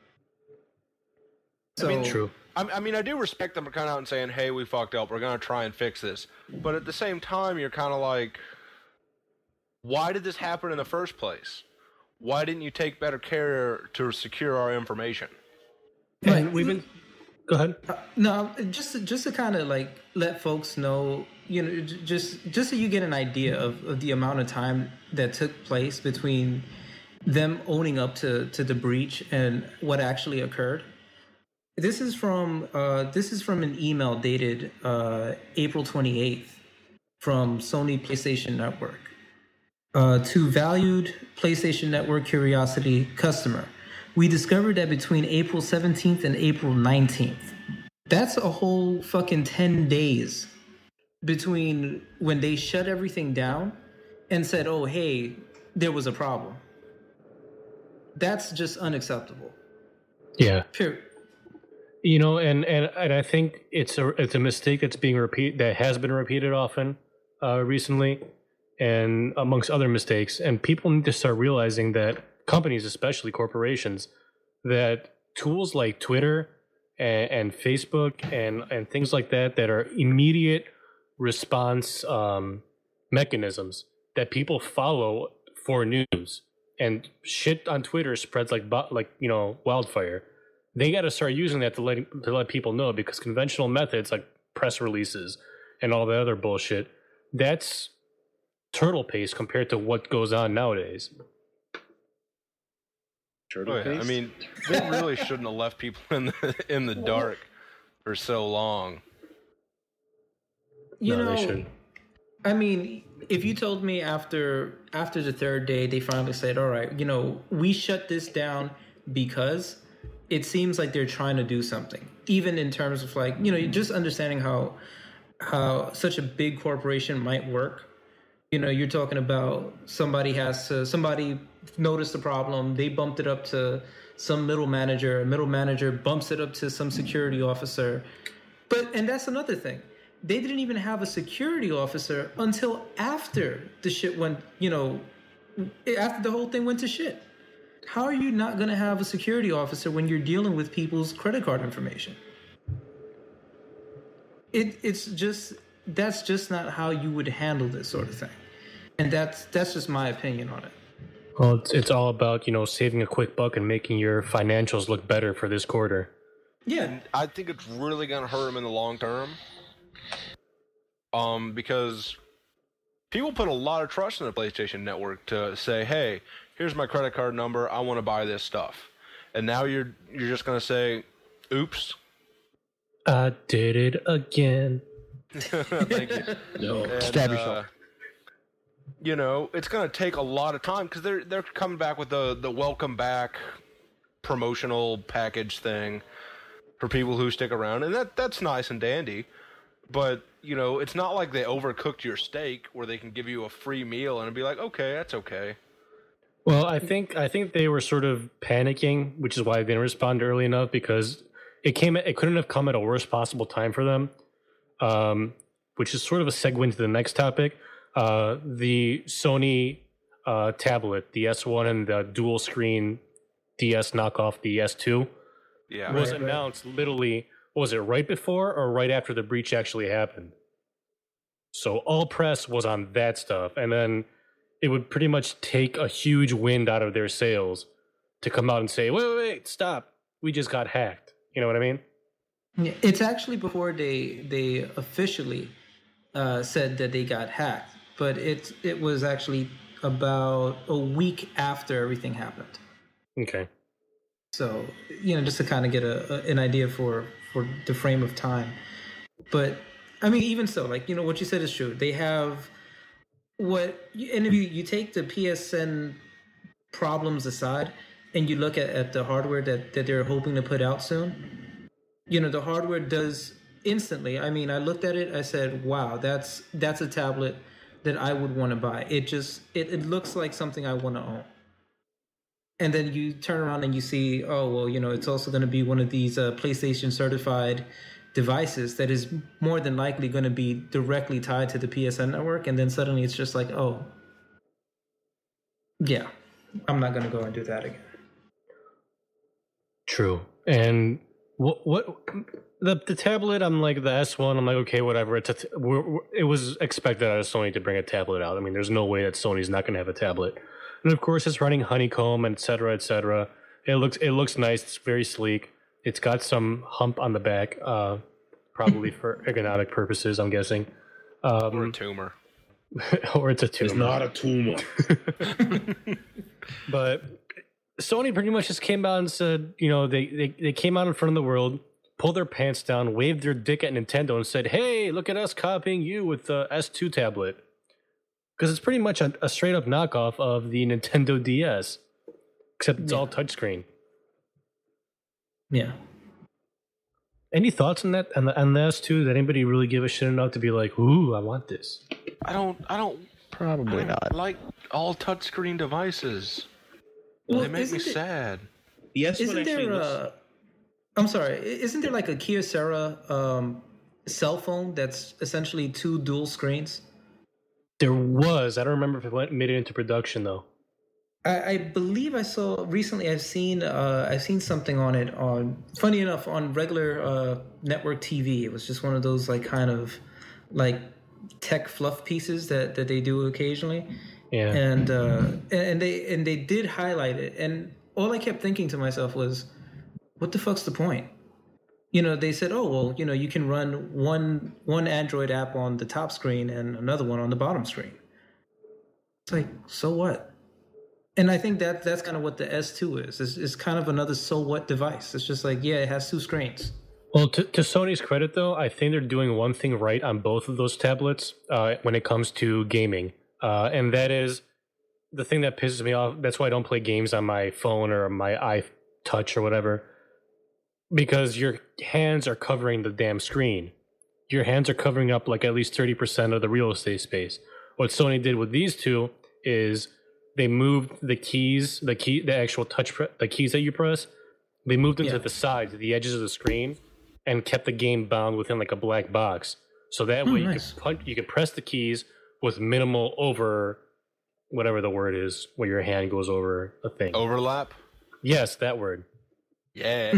Speaker 3: So,
Speaker 1: I mean,
Speaker 2: True.
Speaker 1: I, I mean, I do respect them for coming out and saying, "Hey, we fucked up. We're gonna try and fix this." But at the same time, you're kind of like, "Why did this happen in the first place? Why didn't you take better care to secure our information?"
Speaker 2: and we've been. Go ahead.
Speaker 3: No, just to, just to kind of like let folks know, you know, j- just just so you get an idea of, of the amount of time that took place between them owning up to, to the breach and what actually occurred. This is from uh, this is from an email dated uh, April twenty-eighth from Sony PlayStation Network uh, to valued PlayStation Network Curiosity customer. We discovered that between April seventeenth and April nineteenth, that's a whole fucking ten days between when they shut everything down and said, oh, hey, there was a problem. That's just unacceptable.
Speaker 2: Yeah.
Speaker 3: Period.
Speaker 2: You know, and, and, and I think it's a it's a mistake that's being repeat that has been repeated often uh, recently, and amongst other mistakes. And people need to start realizing that companies, especially corporations, that tools like Twitter and, and Facebook and and things like that that are immediate response um, mechanisms that people follow for news, and shit on Twitter spreads like bo- like you know wildfire. They got to start using that to let to let people know, because conventional methods like press releases and all the other bullshit, that's turtle paste compared to what goes on nowadays.
Speaker 4: Turtle
Speaker 1: Oh, yeah.
Speaker 4: paste?
Speaker 1: I mean, they really shouldn't have left people in the in the dark for so long.
Speaker 3: You
Speaker 2: No,
Speaker 3: know,
Speaker 2: they shouldn't.
Speaker 3: I mean, if you told me after after the third day they finally said, all right, you know, we shut this down because it seems like they're trying to do something, even in terms of like, you know, just understanding how how such a big corporation might work. You know, you're talking about somebody has to somebody noticed the problem, they bumped it up to some middle manager, a middle manager bumps it up to some security officer. But and that's another thing. They didn't even have a security officer until after the shit went, you know, after the whole thing went to shit. How are you not going to have a security officer when you're dealing with people's credit card information? It, it's just, that's just not how you would handle this sort of thing. And that's that's just my opinion on it.
Speaker 2: Well, it's, it's all about, you know, saving a quick buck and making your financials look better for this quarter.
Speaker 3: Yeah.
Speaker 1: I think it's really going to hurt them in the long term. Um, because people put a lot of trust in the PlayStation Network to say, "Hey, here's my credit card number. I want to buy this stuff." And now you're you're just going to say, "Oops."
Speaker 2: I did it again.
Speaker 1: Thank you.
Speaker 4: No.
Speaker 1: And,
Speaker 5: Stab
Speaker 1: uh,
Speaker 5: yourself.
Speaker 1: You know, it's going to take a lot of time because they're they're coming back with the the welcome back promotional package thing for people who stick around, and that that's nice and dandy. But you know, it's not like they overcooked your steak where they can give you a free meal and be like, "Okay, that's okay."
Speaker 2: Well, I think I think they were sort of panicking, which is why they didn't respond early enough, because it came it couldn't have come at a worst possible time for them. Um, which is sort of a segue into the next topic. Uh, the Sony uh, tablet, the S one and the dual screen D S knockoff, the S two,
Speaker 1: Yeah.
Speaker 2: was
Speaker 3: Right,
Speaker 2: announced literally, was it right before or right after the breach actually happened? So all press was on that stuff, and then it would pretty much take a huge wind out of their sails to come out and say, wait, wait, wait, stop. We just got hacked. You know what I mean?
Speaker 3: Yeah, it's actually before they they officially uh, said that they got hacked, but it it was actually about a week after everything happened.
Speaker 2: Okay.
Speaker 3: So you know, just to kind of get a, a an idea for for the frame of time. But I mean, even so, like you know, what you said is true. They have what, and if you you take the P S N problems aside, and you look at, at the hardware that that they're hoping to put out soon. You know, the hardware does instantly. I mean, I looked at it. I said, "Wow, that's that's a tablet that I would want to buy." It just it, it looks like something I want to own. And then you turn around and you see, oh well, you know, it's also going to be one of these uh, PlayStation certified devices that is more than likely going to be directly tied to the P S N network. And then suddenly it's just like, oh, yeah, I'm not going to go and do that again.
Speaker 2: True. And what what the the tablet? I'm like the S one. I'm like, okay, whatever. It's a t- we're, we're, it was expected out of Sony to bring a tablet out. I mean, there's no way that Sony's not going to have a tablet. And of course, it's running Honeycomb, and et cetera, et cetera. It looks it looks nice. It's very sleek. It's got some hump on the back, uh, probably for ergonomic purposes, I'm guessing. Um,
Speaker 1: Or a tumor.
Speaker 2: or it's a tumor.
Speaker 4: It's not a tumor.
Speaker 2: But Sony pretty much just came out and said, you know, they, they, they came out in front of the world, pulled their pants down, waved their dick at Nintendo and said, hey, look at us copying you with the S two tablet. Because it's pretty much a, a straight up knockoff of the Nintendo D S, except it's
Speaker 3: Yeah.
Speaker 2: all touchscreen.
Speaker 3: Yeah.
Speaker 2: Any thoughts on that? On the, on the S two? Did anybody really give a shit enough to be like, ooh, I want this?
Speaker 1: I don't. I don't.
Speaker 5: Probably
Speaker 1: I don't
Speaker 5: not.
Speaker 1: like all touchscreen devices.
Speaker 3: Well,
Speaker 1: they make me
Speaker 3: isn't it-
Speaker 1: sad.
Speaker 4: The S one
Speaker 3: Isn't
Speaker 4: actually
Speaker 3: there
Speaker 4: looks.
Speaker 3: a? I'm sorry. i- Isn't there like a Kyocera um, cell phone that's essentially two dual screens?
Speaker 2: There was. I don't remember if it went, made it into production, though.
Speaker 3: I, I believe I saw recently. I've seen. Uh, I've seen something on it. On funny enough, on regular uh, network T V. It was just one of those like kind of like tech fluff pieces that, that they do occasionally.
Speaker 2: Yeah.
Speaker 3: And uh, and they and they did highlight it. And all I kept thinking to myself was, what the fuck's the point? You know, they said, oh well, you know, you can run one one Android app on the top screen and another one on the bottom screen. It's like, so what? And I think that that's kind of what the S two is. It's, it's kind of another so what device. It's just like, yeah, it has two screens.
Speaker 2: Well, to, to Sony's credit, though, I think they're doing one thing right on both of those tablets uh, when it comes to gaming. Uh, and that is the thing that pisses me off. That's why I don't play games on my phone or my iTouch or whatever. Because your hands are covering the damn screen. Your hands are covering up like at least thirty percent of the real estate space. What Sony did with these two is they moved the keys, the key, the actual touch, pre- the keys that you press, they moved them
Speaker 3: Yeah.
Speaker 2: to the side, to the edges of the screen, and kept the game bound within like a black box. So that way
Speaker 3: Oh,
Speaker 2: you
Speaker 3: nice.
Speaker 2: could punch, you could press the keys with minimal over, whatever the word is, where your hand goes over a thing.
Speaker 1: Overlap.
Speaker 2: Yes, that word.
Speaker 1: Yeah.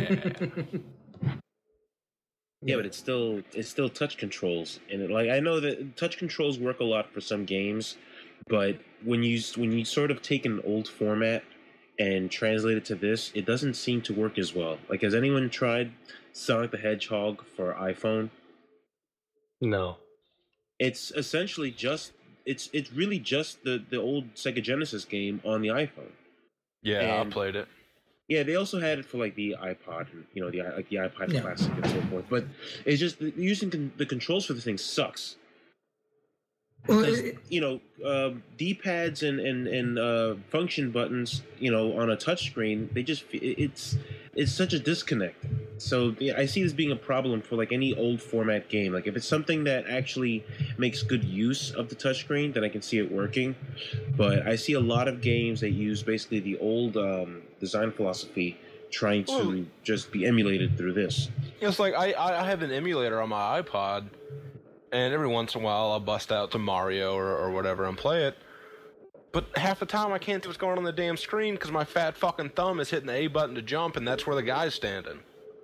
Speaker 4: Yeah, but it's still it's still touch controls, and it, like I know that touch controls work a lot for some games, but when you when you sort of take an old format and translate it to this, it doesn't seem to work as well. Like, has anyone tried Sonic the Hedgehog for iPhone?
Speaker 2: No.
Speaker 4: It's essentially just it's it's really just the the old Sega Genesis game on the iPhone.
Speaker 1: Yeah,
Speaker 4: And-
Speaker 1: I played it.
Speaker 4: Yeah, they also had it for like the iPod and you know the like the iPod
Speaker 3: Yeah.
Speaker 4: Classic and so forth. But it's just using con- the controls for the thing sucks.
Speaker 3: Well,
Speaker 4: Because,
Speaker 3: it-
Speaker 4: you know, uh, D-pads and and and uh, function buttons, you know, on a touchscreen, they just it's it's such a disconnect. So yeah, I see this being a problem for like any old format game. Like if it's something that actually makes good use of the touchscreen, then I can see it working. But I see a lot of games that use basically the old um, design philosophy trying to
Speaker 1: Well-
Speaker 4: just be emulated through this.
Speaker 1: It's like I, I have an emulator on my iPod, and every once in a while I'll bust out to Mario or, or whatever and play it. But half the time I can't see what's going on the damn screen because my fat fucking thumb is hitting the A button to jump, and that's where the guy's standing.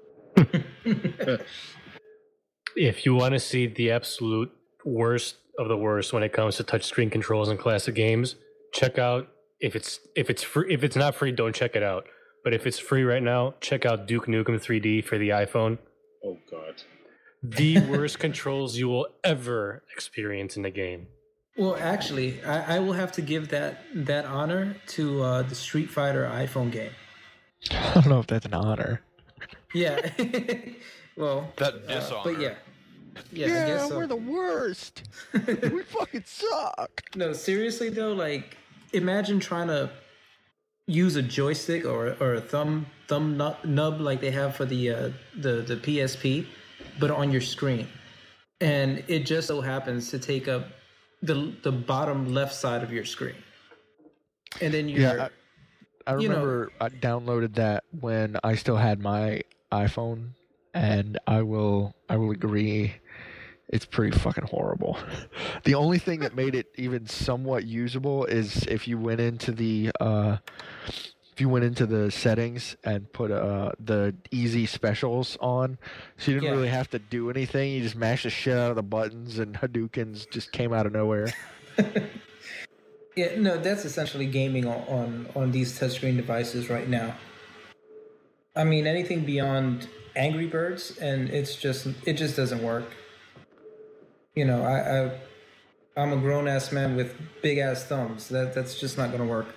Speaker 2: If you want to see the absolute worst of the worst when it comes to touchscreen controls in classic games, check out if it's if it's free. If it's not free, don't check it out. But if it's free right now, check out Duke Nukem three D for the iPhone.
Speaker 4: Oh God.
Speaker 2: The worst controls you will ever experience in the game.
Speaker 3: Well, actually, I, I will have to give that that honor to uh, the Street Fighter iPhone game.
Speaker 5: I don't know if that's an honor.
Speaker 3: Yeah. Well,
Speaker 1: That dishonor.
Speaker 3: uh, but yeah. Yeah, I
Speaker 5: Yeah,
Speaker 3: guess so.
Speaker 5: we're the worst. We fucking suck.
Speaker 3: No, seriously though, like imagine trying to use a joystick or or a thumb thumb nub, nub like they have for the uh, the the P S P, but on your screen, and it just so happens to take up the the bottom left side of your screen, and then you're
Speaker 5: Yeah, I, I
Speaker 3: you know-
Speaker 5: remember I downloaded that when I still had my iPhone, and I will I will agree, it's pretty fucking horrible. The only thing that made it even somewhat usable is if you went into the uh, if you went into the settings and put uh, the easy specials on, so you didn't
Speaker 3: Yeah.
Speaker 5: really have to do anything. You just mashed the shit out of the buttons, and Hadoukens just came out of nowhere.
Speaker 3: yeah no that's essentially gaming on, on on these touchscreen devices right now. I mean anything beyond Angry Birds, and it's just it just doesn't work. You know, I, I I'm a grown ass man with big ass thumbs. That that's just not gonna work.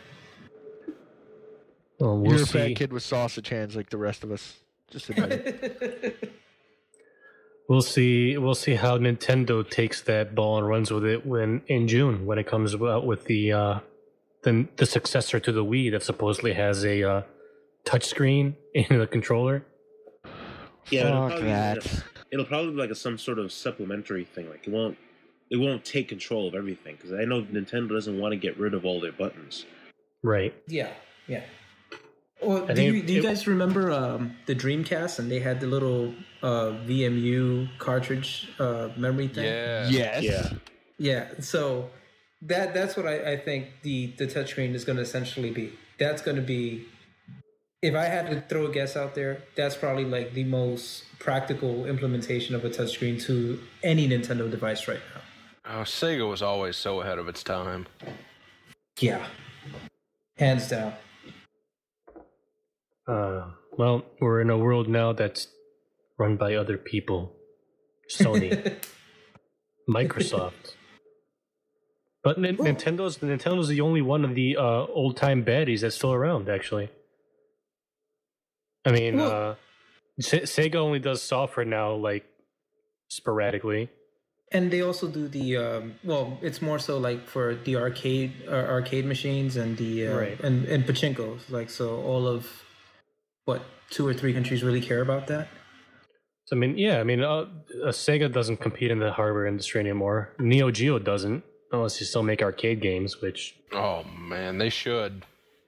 Speaker 2: Well, we'll
Speaker 5: You're a
Speaker 2: see.
Speaker 5: fat kid with sausage hands like the rest of us. Just admit it.
Speaker 2: We'll see. We'll see how Nintendo takes that ball and runs with it when in June when it comes out with the uh, the the successor to the Wii that supposedly has a uh, touchscreen in the controller.
Speaker 4: Yeah, it'll
Speaker 5: Fuck
Speaker 4: probably be
Speaker 5: that.
Speaker 4: like a- it'll probably be like a, some sort of supplementary thing. Like it won't, it won't take control of everything because I know Nintendo doesn't want to get rid of all their buttons.
Speaker 2: Right.
Speaker 3: Yeah, yeah. Well,
Speaker 2: I
Speaker 3: do
Speaker 2: think
Speaker 3: you, do you
Speaker 2: it-
Speaker 3: guys remember um, the Dreamcast and they had the little uh, V M U cartridge uh, memory thing?
Speaker 1: Yeah.
Speaker 5: Yes.
Speaker 4: Yeah,
Speaker 3: Yeah. So that that's what I, I think the the touchscreen is going to essentially be. That's going to be. If I had to throw a guess out there, that's probably like the most practical implementation of a touchscreen to any Nintendo device right now.
Speaker 1: Oh, Sega was always so ahead of its time.
Speaker 3: Yeah. Hands down.
Speaker 2: Uh, well, we're in a world now that's run by other people. Sony, Microsoft. But N- Nintendo's Nintendo's the only one of the uh, old time baddies that's still around. Actually, I mean,
Speaker 3: Well-
Speaker 2: uh, Se- Sega only does software now, like sporadically.
Speaker 3: And they also do the um, well. It's more so like for the arcade uh, arcade machines and the uh,
Speaker 2: Right.
Speaker 3: and and pachinkos. Like so, all of what two or three countries really care about that.
Speaker 2: So, I mean, yeah, I mean, uh, uh, Sega doesn't compete in the hardware industry anymore. Neo Geo doesn't, unless you still make arcade games, which
Speaker 1: Oh man, they should.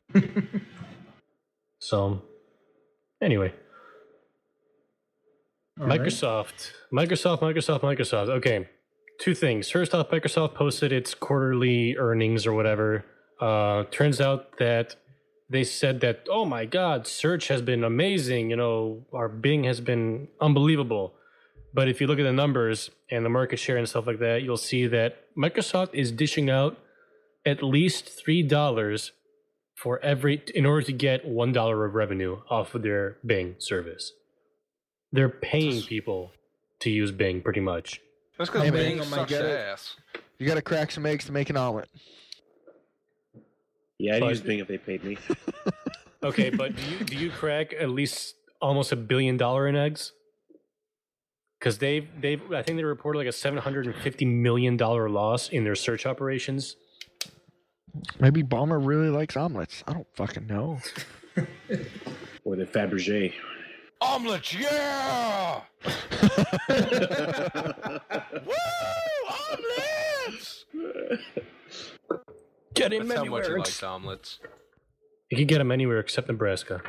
Speaker 2: so. Anyway.
Speaker 3: All right.
Speaker 2: Microsoft, Microsoft, Microsoft, Microsoft. Okay, two things. First off, Microsoft posted its quarterly earnings or whatever. Uh, turns out that they said that, oh my God, search has been amazing. You know, our Bing has been unbelievable. But if you look at the numbers and the market share and stuff like that, you'll see that Microsoft is dishing out at least three dollars for every in order to get one dollar of revenue off of their Bing service. They're paying people to use Bing, pretty much.
Speaker 1: That's because
Speaker 5: Hey,
Speaker 1: Bing
Speaker 5: man,
Speaker 1: sucks
Speaker 5: get it.
Speaker 1: ass.
Speaker 5: You gotta crack some eggs to make an omelet.
Speaker 4: yeah, I'd
Speaker 2: But-
Speaker 4: use Bing if they paid me.
Speaker 2: Okay, but do you do you crack at least almost a billion dollar in eggs? Because they've they've I think they reported like a seven hundred and fifty million dollar loss in their search operations.
Speaker 5: Maybe Balmer really likes omelets. I don't fucking know.
Speaker 4: Or the Fabergé.
Speaker 1: Omelets, yeah! Woo! Omelets!
Speaker 2: Get him
Speaker 1: That's how much he
Speaker 2: anywhere.
Speaker 1: likes
Speaker 2: ex-
Speaker 1: omelets.
Speaker 2: You can get them anywhere except Nebraska.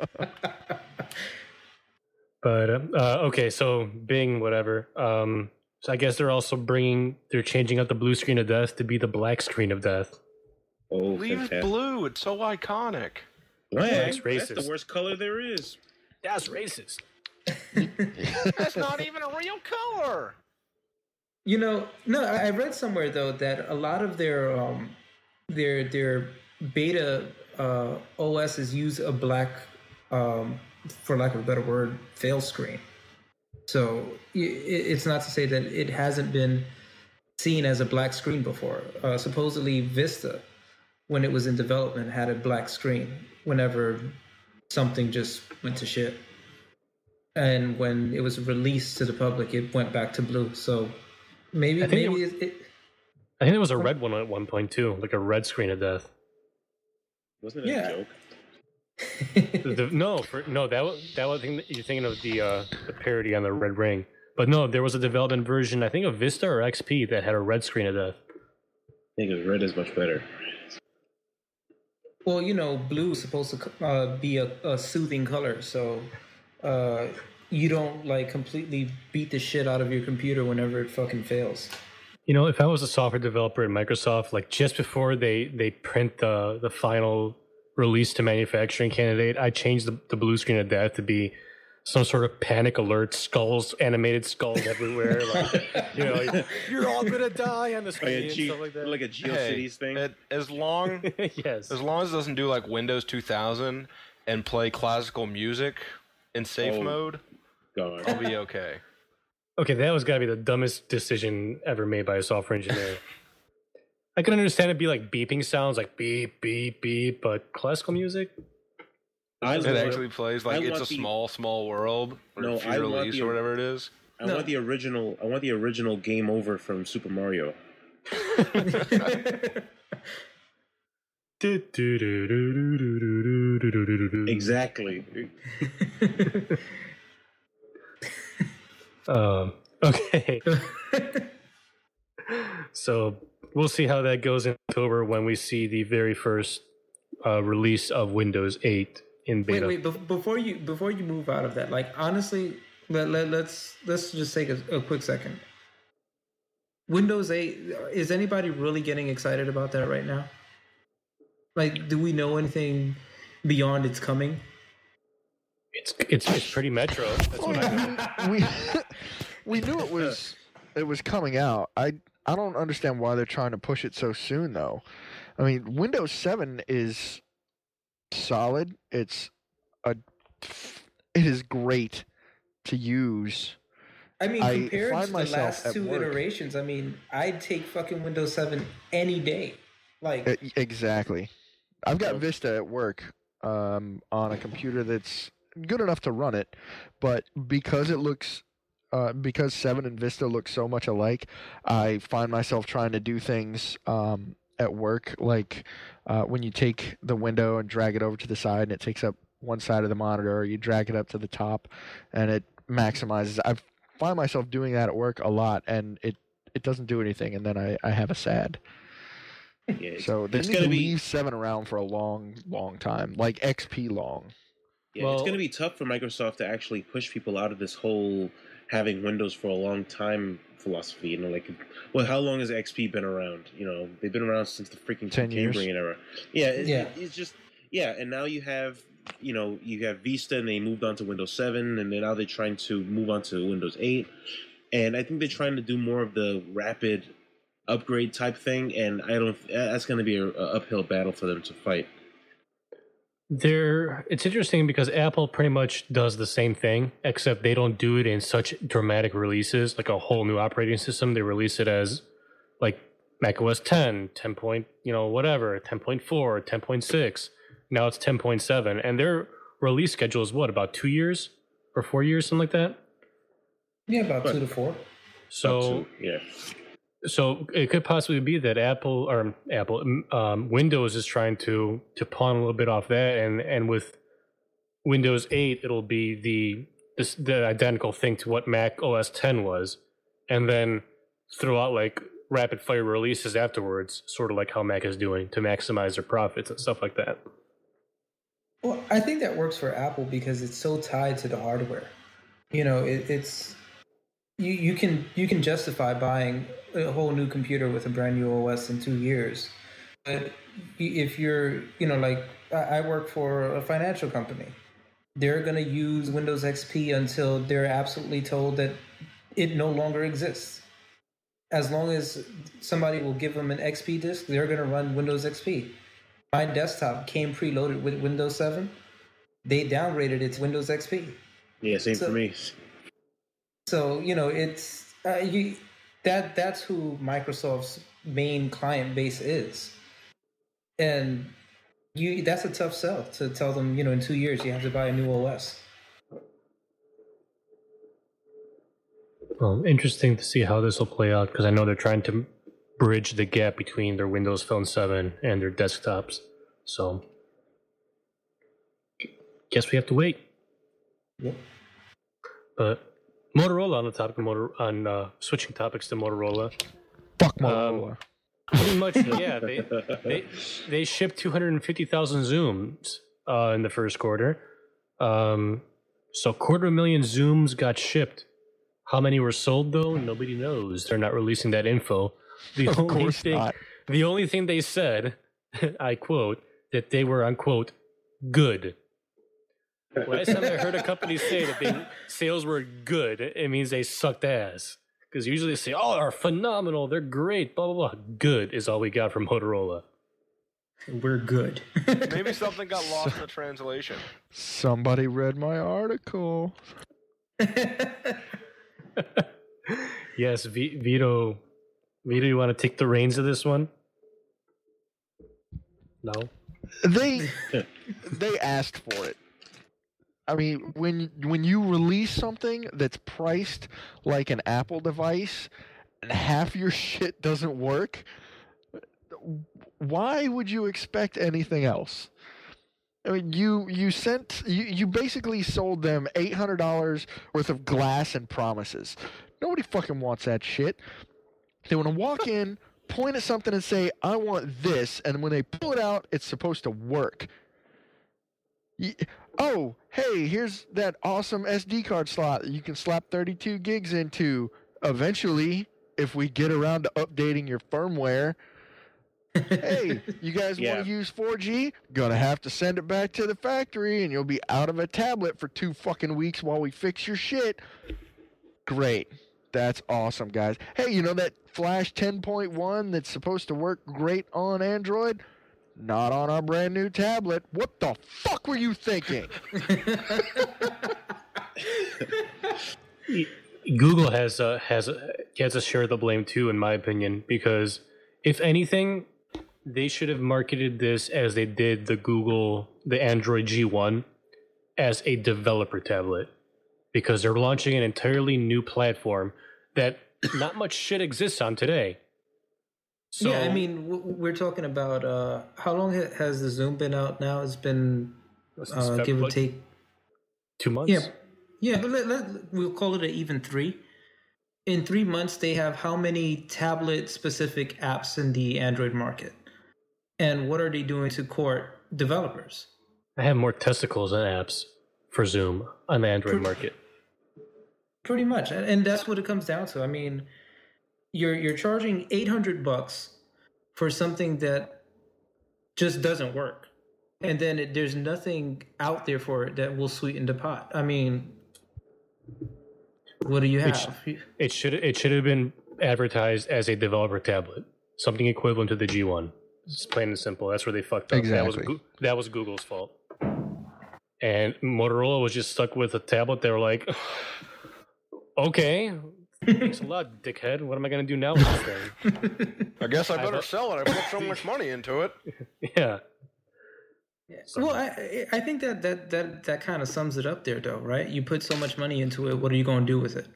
Speaker 2: But uh, uh, okay, so Bing, whatever. Um, So I guess they're also bringing, they're changing out the blue screen of death to be the black screen of death.
Speaker 4: Oh,
Speaker 1: Leave it
Speaker 4: fantastic.
Speaker 1: blue. It's so iconic.
Speaker 4: Right,
Speaker 2: That's
Speaker 4: that's
Speaker 2: racist.
Speaker 4: the worst color there is.
Speaker 2: That's racist.
Speaker 1: That's not even a real color.
Speaker 3: You know, no, I I read somewhere though that a lot of their um, their their beta uh, O Ss use a black, um, for lack of a better word, fail screen. So i- i- it's not to say that it hasn't been seen as a black screen before. Uh, supposedly, Vista, when it was in development, had a black screen whenever something just went to shit. And when it was released to the public, it went back to blue. So maybe
Speaker 2: I think
Speaker 3: maybe
Speaker 2: it-
Speaker 3: it, it,
Speaker 2: I think there was a red one at one point too, like a red screen of death.
Speaker 4: Wasn't it
Speaker 3: Yeah.
Speaker 4: a joke?
Speaker 2: The, no, for, no, that was that was thing that you're thinking of the uh, the parody on the red ring. But no, there was a development version, I think of Vista or X P, that had a red screen of death.
Speaker 4: I think it was red is much better.
Speaker 3: well, you know, blue is supposed to uh, be a, a soothing color, so uh, you don't like completely beat the shit out of your computer whenever it fucking fails.
Speaker 2: You know, if I was a software developer at Microsoft, like just before they, they print the the final release to manufacturing candidate, I changed the, the blue screen of death to be some sort of panic alert, skulls, animated skulls everywhere. Like, you know, you're all gonna die on the
Speaker 4: Like
Speaker 2: screen
Speaker 4: a,
Speaker 2: and
Speaker 4: G-
Speaker 2: stuff like that.
Speaker 4: like a GeoCities
Speaker 1: Hey,
Speaker 4: thing.
Speaker 1: it- as long
Speaker 2: yes.
Speaker 1: as long as it doesn't do like Windows two thousand and play classical music in safe
Speaker 4: Oh.
Speaker 1: mode,
Speaker 4: God.
Speaker 1: I'll be okay.
Speaker 2: Okay, that was gotta be the dumbest decision ever made by a software engineer. I can understand it be like beeping sounds, like beep, beep, beep, but classical music?
Speaker 4: I
Speaker 1: It
Speaker 4: want,
Speaker 1: actually plays like
Speaker 4: I
Speaker 1: it's
Speaker 4: want
Speaker 1: a
Speaker 4: the-
Speaker 1: small, small world or
Speaker 4: No,
Speaker 1: free
Speaker 4: I want
Speaker 1: release
Speaker 4: the-
Speaker 1: or whatever it is.
Speaker 4: I
Speaker 3: No.
Speaker 4: want the original. I want the original Game Over from Super Mario. Exactly.
Speaker 2: Um, okay. So we'll see how that goes in October when we see the very first uh, release of Windows eight in
Speaker 3: wait,
Speaker 2: beta.
Speaker 3: wait, bef- before you before you move out of that, like honestly, let, let, let's let's just take a, a quick second. Windows eight, is anybody really getting excited about that right now? Like, do we know anything beyond its coming?
Speaker 2: It's it's it's pretty Metro. That's what I know.
Speaker 5: we we knew it was it was coming out. I I don't understand why they're trying to push it so soon though. I mean, Windows seven is solid. It's a it is great to use.
Speaker 3: I mean,
Speaker 5: I
Speaker 3: compared
Speaker 5: find
Speaker 3: to the
Speaker 5: myself
Speaker 3: last
Speaker 5: at
Speaker 3: two
Speaker 5: work-
Speaker 3: iterations, I mean, I'd take fucking Windows seven any day. Like,
Speaker 5: E- Exactly. I've got
Speaker 4: Yeah.
Speaker 5: Vista at work um, on a computer that's good enough to run it, but because it looks, uh, because seven and Vista look so much alike, I find myself trying to do things um, at work, like uh, when you take the window and drag it over to the side and it takes up one side of the monitor, or you drag it up to the top and it maximizes. I find myself doing that at work a lot, and it, it doesn't do anything, and then I, I have a sad.
Speaker 4: Yeah, it's,
Speaker 5: So they
Speaker 4: it's
Speaker 5: need
Speaker 4: gonna
Speaker 5: to
Speaker 4: be
Speaker 5: leave seven around for a long, long time, like X P long.
Speaker 4: yeah,
Speaker 2: Well-
Speaker 4: it's going to be tough for Microsoft to actually push people out of this whole having Windows for a long time philosophy. You know, like, well, how long has X P been around? You know, they've been around since the freaking
Speaker 5: ten years.
Speaker 4: Cambrian era. Yeah, it,
Speaker 3: Yeah.
Speaker 4: it's just yeah, and now you have you know you have Vista, and they moved on to Windows seven, and then now they're trying to move on to Windows eight, and I think they're trying to do more of the rapid upgrade type thing, and I don't. That's going to be a, a uphill battle for them to fight.
Speaker 2: There, it's interesting because Apple pretty much does the same thing, except they don't do it in such dramatic releases, like a whole new operating system. They release it as like macOS ten, ten point, you know, whatever, ten point four, ten point six. Now it's ten point seven, and their release schedule is what, about two years or four years, something like that.
Speaker 3: yeah, about
Speaker 4: But-
Speaker 3: two to four.
Speaker 2: So,
Speaker 4: Up to- yeah,
Speaker 2: so it could possibly be that Apple or Apple um, Windows is trying to to pawn a little bit off that, and and with Windows eight, it'll be the this, the identical thing to what Mac O S ten was, and then throw out like rapid fire releases afterwards, sort of like how Mac is doing to maximize their profits and stuff like that.
Speaker 3: Well, I think that works for Apple because it's so tied to the hardware. You know, it, it's you, you can you can justify buying a whole new computer with a brand new O S in two years. But if you're, you know, like I work for a financial company, they're going to use Windows X P until they're absolutely told that it no longer exists. As long as somebody will give them an X P disk, they're going to run Windows X P. My desktop came preloaded with Windows seven. They downgraded it to Windows X P.
Speaker 4: Yeah, same
Speaker 3: so,
Speaker 4: for me.
Speaker 3: So, you know, it's uh, you that that's who Microsoft's main client base is. And you that's a tough sell to tell them, you know, in two years you have to buy a new O S.
Speaker 2: Well, interesting to see how this will play out, because I know they're trying to bridge the gap between their Windows Phone seven and their desktops. So, guess we have to wait.
Speaker 3: Yep.
Speaker 2: But Motorola, on the topic of Motor, on uh, switching topics to Motorola.
Speaker 5: Fuck Motorola.
Speaker 2: Um, Pretty much, yeah. They they, they shipped two hundred fifty thousand Zooms uh, in the first quarter. Um, so quarter million Zooms got shipped. How many were sold though? Nobody knows. They're not releasing that info. The
Speaker 5: Of
Speaker 2: only
Speaker 5: course
Speaker 2: thing,
Speaker 5: not.
Speaker 2: the only thing they said, I quote, that they were unquote good. Last time I heard a company say that they sales were good, it means they sucked ass. Because usually they say, oh, they're phenomenal, they're great, blah, blah, blah. Good is all we got from Motorola.
Speaker 3: We're good.
Speaker 1: Maybe something got lost in the translation.
Speaker 5: Somebody read my article.
Speaker 2: Yes, v- Vito. Vito, you want to take the reins of this one? No?
Speaker 5: They they asked for it. I mean, when when you release something that's priced like an Apple device and half your shit doesn't work, why would you expect anything else? I mean, you you sent you, you basically sold them eight hundred dollars worth of glass and promises. Nobody fucking wants that shit. They want to walk in, point at something and say, "I want this," and when they pull it out, it's supposed to work. You, oh, hey, here's that awesome S D card slot that you can slap thirty-two gigs into eventually if we get around to updating your firmware. Hey, you guys
Speaker 4: Yeah.
Speaker 5: want to use four G? Gonna have to send it back to the factory and you'll be out of a tablet for two fucking weeks while we fix your shit. Great. That's awesome, guys. Hey, you know that Flash ten point one that's supposed to work great on Android? Not on our brand new tablet. What the fuck were you thinking?
Speaker 2: Google has uh, has uh, has a share of the blame too, in my opinion, because if anything, they should have marketed this as they did the Google, the Android G one, as a developer tablet, because they're launching an entirely new platform that not much shit exists on today. So,
Speaker 3: yeah, I mean, w- we're talking about uh, how long ha- has the Zoom been out now? It's been uh, give or take
Speaker 2: two months.
Speaker 3: Yeah, yeah, but let, let, we'll call it an even three. In three months, they have how many tablet-specific apps in the Android market? And what are they doing to court developers?
Speaker 2: I have more testicles than apps for Zoom on the Android market.
Speaker 3: Pretty much, and, and that's what it comes down to. I mean, you're you're charging eight hundred bucks for something that just doesn't work, and then it, there's nothing out there for it that will sweeten the pot. I mean, what do you have?
Speaker 2: It, sh- it should it should have been advertised as a developer tablet, something equivalent to the G one. It's plain and simple. That's where they fucked up.
Speaker 5: Exactly.
Speaker 2: That was that was Google's fault. And Motorola was just stuck with a tablet. They were like, okay, thanks a lot, dickhead. What am I going to do now with this thing?
Speaker 1: I guess I better
Speaker 2: I-
Speaker 1: sell it. I put so much money into it.
Speaker 2: Yeah.
Speaker 3: Yeah. Well, I I think that that that, that kind of sums it up there, though, right? You put so much money into it. What are you going to do with it?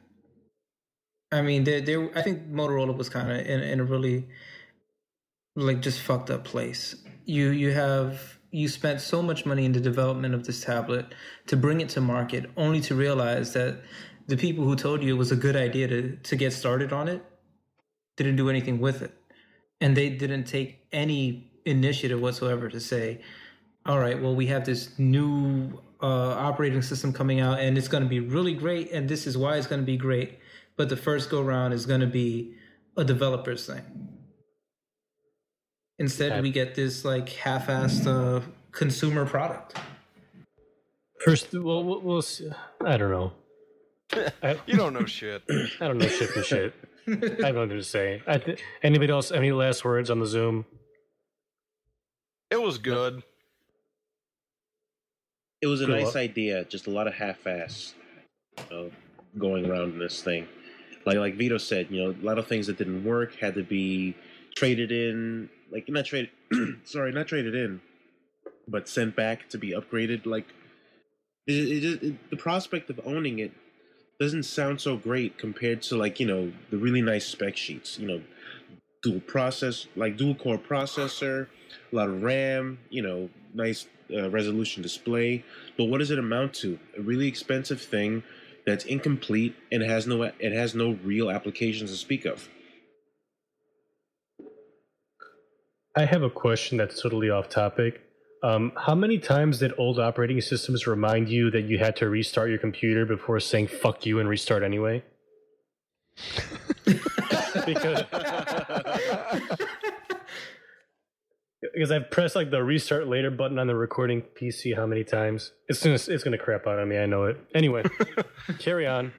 Speaker 3: I mean, they they I think Motorola was kind of in, in a really like just fucked up place. You you have you spent so much money in the development of this tablet to bring it to market, only to realize that the people who told you it was a good idea to to get started on it didn't do anything with it, and they didn't take any initiative whatsoever to say, all right, well, we have this new uh, operating system coming out, and it's going to be really great, and this is why it's going to be great. but the first go round is going to be a developer's thing. Instead,
Speaker 2: Okay.
Speaker 3: we get this like half-assed uh, consumer product.
Speaker 2: First, well, we'll, we'll see. I don't know. I,
Speaker 1: You don't know shit.
Speaker 2: I don't know shit for shit. I have nothing to say. I th- anybody else? Any last words on the Zoom?
Speaker 1: It was good.
Speaker 4: It was a
Speaker 2: Go
Speaker 4: nice
Speaker 2: up.
Speaker 4: idea, just a lot of half-ass uh, going around in this thing. Like like Vito said, you know, a lot of things that didn't work had to be traded in, like not traded, sorry, not traded in, but sent back to be upgraded. Like it, it, just- it, the prospect of owning it doesn't sound so great compared to like you know the really nice spec sheets. You know, dual process, like dual core processor, a lot of RAM. You know, nice uh, resolution display. But what does it amount to? A really expensive thing that's incomplete and has no it has no real applications to speak of.
Speaker 2: I have a question that's totally off topic. Um, how many times did old operating systems remind you that you had to restart your computer before saying "fuck you" and restart anyway? because because I've pressed like the restart later button on the recording P C how many times? It's gonna it's gonna crap out on me. I know it. Anyway, carry on.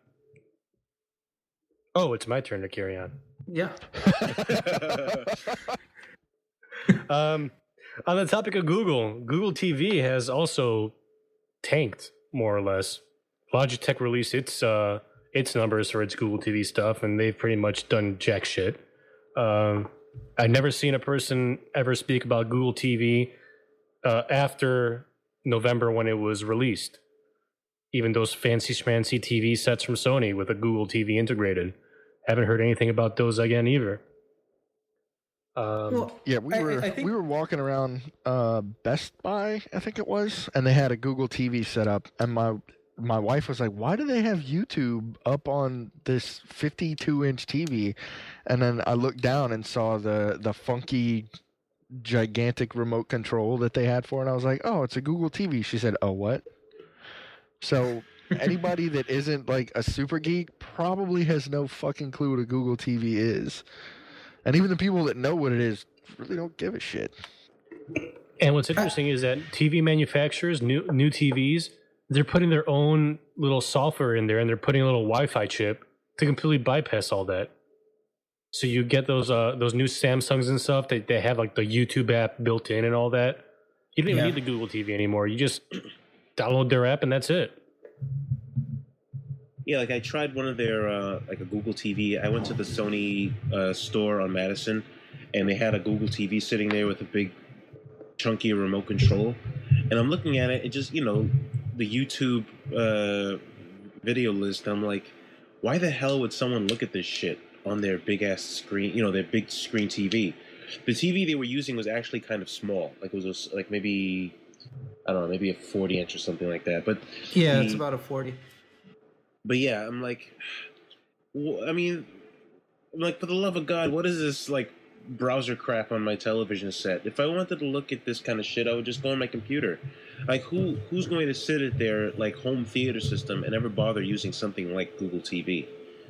Speaker 2: Oh, it's my turn to carry on.
Speaker 3: Yeah.
Speaker 2: Um, on the topic of Google, Google T V has also tanked more or less. Logitech released its uh, its numbers for its Google T V stuff, and they've pretty much done jack shit. Um, I've never seen a person ever speak about Google T V uh, after November when it was released. Even those fancy schmancy T V sets from Sony with a Google T V integrated. Haven't heard anything about those again either. Um,
Speaker 3: Well,
Speaker 5: Yeah, we
Speaker 3: I-
Speaker 5: were
Speaker 3: I think-
Speaker 5: we were walking around uh, Best Buy, I think it was, and they had a Google T V set up, and my my wife was like, "Why do they have YouTube up on this fifty-two inch T V?" And then I looked down and saw the the funky, gigantic remote control that they had for it. And I was like, "Oh, it's a Google T V." She said, "Oh, what?" So anybody that isn't like a super geek probably has no fucking clue what a Google T V is. And even the people that know what it is really don't give a shit.
Speaker 2: And what's interesting is that T V manufacturers, new new T Vs, they're putting their own little software in there, and they're putting a little Wi-Fi chip to completely bypass all that. So you get those uh, those new Samsungs and stuff. They they have like the YouTube app built in and all that. You don't even
Speaker 3: Yeah.
Speaker 2: need the Google T V anymore. You just download their app and that's it.
Speaker 4: Yeah, like I tried one of their uh, like a Google T V. I went to the Sony uh, store on Madison, and they had a Google T V sitting there with a big, chunky remote control. And I'm looking at it, it just you know, the YouTube uh, video list. I'm like, why the hell would someone look at this shit on their big ass screen? You know, their big screen T V. The T V they were using was actually kind of small. Like it was like maybe I don't know, maybe a forty inch or something like that. But
Speaker 3: Yeah,
Speaker 4: the-
Speaker 3: it's about a forty.
Speaker 4: But yeah, I'm like, well, I mean, I'm like, for the love of God, what is this like browser crap on my television set? If I wanted to look at this kind of shit, I would just go on my computer. Like, who who's going to sit at their like home theater system and ever bother using something like Google T V?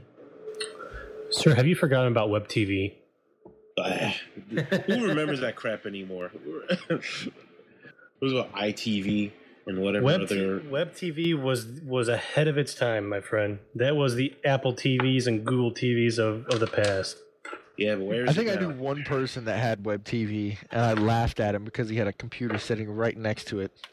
Speaker 2: Sir, have you forgotten about Web T V?
Speaker 4: Ah, who remembers that crap anymore? It was about I T V and whatever
Speaker 2: Web,
Speaker 4: other.
Speaker 2: Web T V was was ahead of its time, my friend. That was the Apple T Vs and Google T Vs of, of the past.
Speaker 4: Yeah, but where is
Speaker 5: I think
Speaker 4: it
Speaker 5: I
Speaker 4: now?
Speaker 5: knew one person that had web T V, and I laughed at him because he had a computer sitting right next to it.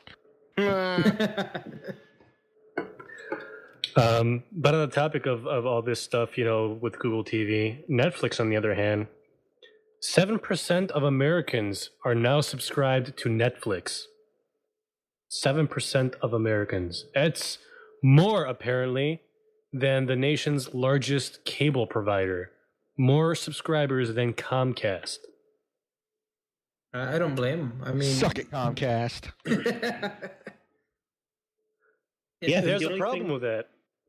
Speaker 2: Um, but on the topic of, of all this stuff, you know, with Google T V, Netflix, on the other hand, seven percent of Americans are now subscribed to Netflix. seven percent of Americans. That's more, apparently, than the nation's largest cable provider. More subscribers than Comcast.
Speaker 3: I I don't blame him. I mean,
Speaker 5: Suck it, Comcast.
Speaker 4: Yeah,
Speaker 2: There's
Speaker 4: the
Speaker 2: a
Speaker 4: only
Speaker 2: problem
Speaker 4: thing-
Speaker 2: with that.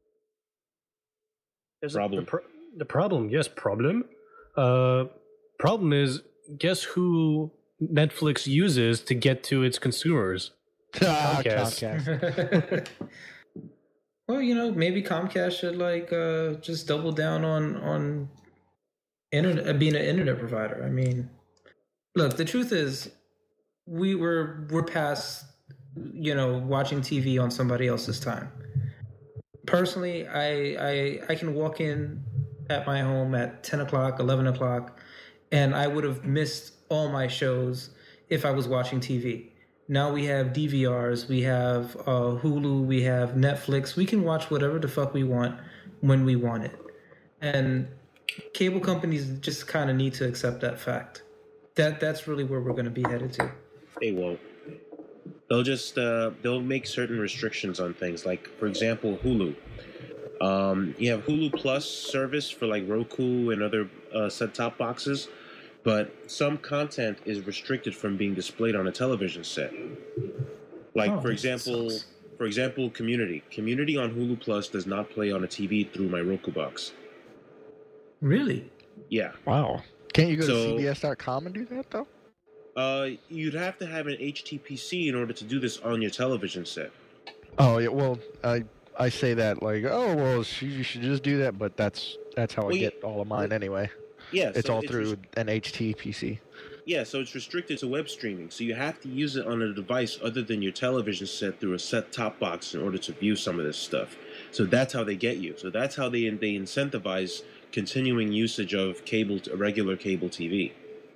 Speaker 2: There's
Speaker 4: Problem.
Speaker 2: A, the, pro- the problem, yes, problem. Uh, problem is, guess who Netflix uses to get to its consumers?
Speaker 5: Ah,
Speaker 2: Comcast.
Speaker 5: Comcast.
Speaker 3: Well, you know, maybe Comcast should like uh, just double down on on internet uh, being an internet provider. I mean, look, the truth is, we were we're past you know watching T V on somebody else's time. Personally, I I I can walk in at my home at ten o'clock, eleven o'clock, and I would have missed all my shows if I was watching T V. Now we have D V Rs, we have uh, Hulu, we have Netflix. We can watch whatever the fuck we want when we want it. And cable companies just kind of need to accept that fact. That That's really where we're going to be headed to.
Speaker 4: They won't. They'll just uh, they'll make certain restrictions on things. Like, for example, Hulu. Um, you have Hulu Plus service for like Roku and other uh, set-top boxes, but some content is restricted from being displayed on a television set. Like,
Speaker 3: Oh,
Speaker 4: for
Speaker 3: that
Speaker 4: example,
Speaker 3: sucks.
Speaker 4: for example, Community. Community on Hulu Plus does not play on a T V through my Roku box.
Speaker 3: Really?
Speaker 4: Yeah.
Speaker 5: Wow. Can't you go
Speaker 4: So-
Speaker 5: to C B S dot com and do that though?
Speaker 4: Uh, you'd have to have an H T P C in order to do this on your television set.
Speaker 5: Oh yeah. Well, I I say that like, oh well, sh- you should just do that, but that's that's how
Speaker 4: Well,
Speaker 5: I
Speaker 4: yeah,
Speaker 5: get all of mine anyway.
Speaker 4: Yeah,
Speaker 5: It's
Speaker 4: so
Speaker 5: all through
Speaker 4: res-
Speaker 5: an H T P C.
Speaker 4: yeah, so it's restricted to web streaming. So you have to use it on a device other than your television set through a set-top box in order to view some of this stuff. So that's how they get you. So that's how they they incentivize continuing usage of cable, regular cable T V.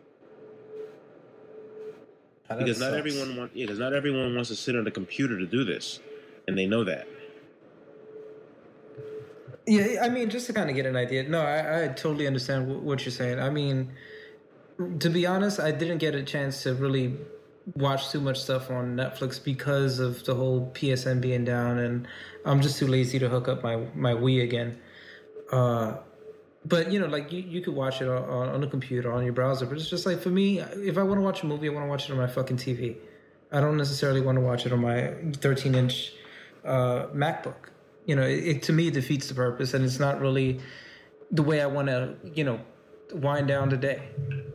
Speaker 3: That
Speaker 4: Because not
Speaker 3: sucks.
Speaker 4: everyone want, yeah, because not everyone wants to sit on a computer to do this, and they know that.
Speaker 3: Yeah, I mean, just to kind of get an idea. No, I, I totally understand w- what you're saying. I mean, to be honest, I didn't get a chance to really watch too much stuff on Netflix because of the whole P S N being down, and I'm just too lazy to hook up my my Wii again. Uh, but you know, like you, you could watch it on, on the computer on your browser. But it's just like for me, if I want to watch a movie, I want to watch it on my fucking T V. I don't necessarily want to watch it on my thirteen inch uh, MacBook. You know, it, it to me defeats the purpose, and it's not really the way I want to, you know, wind down the day.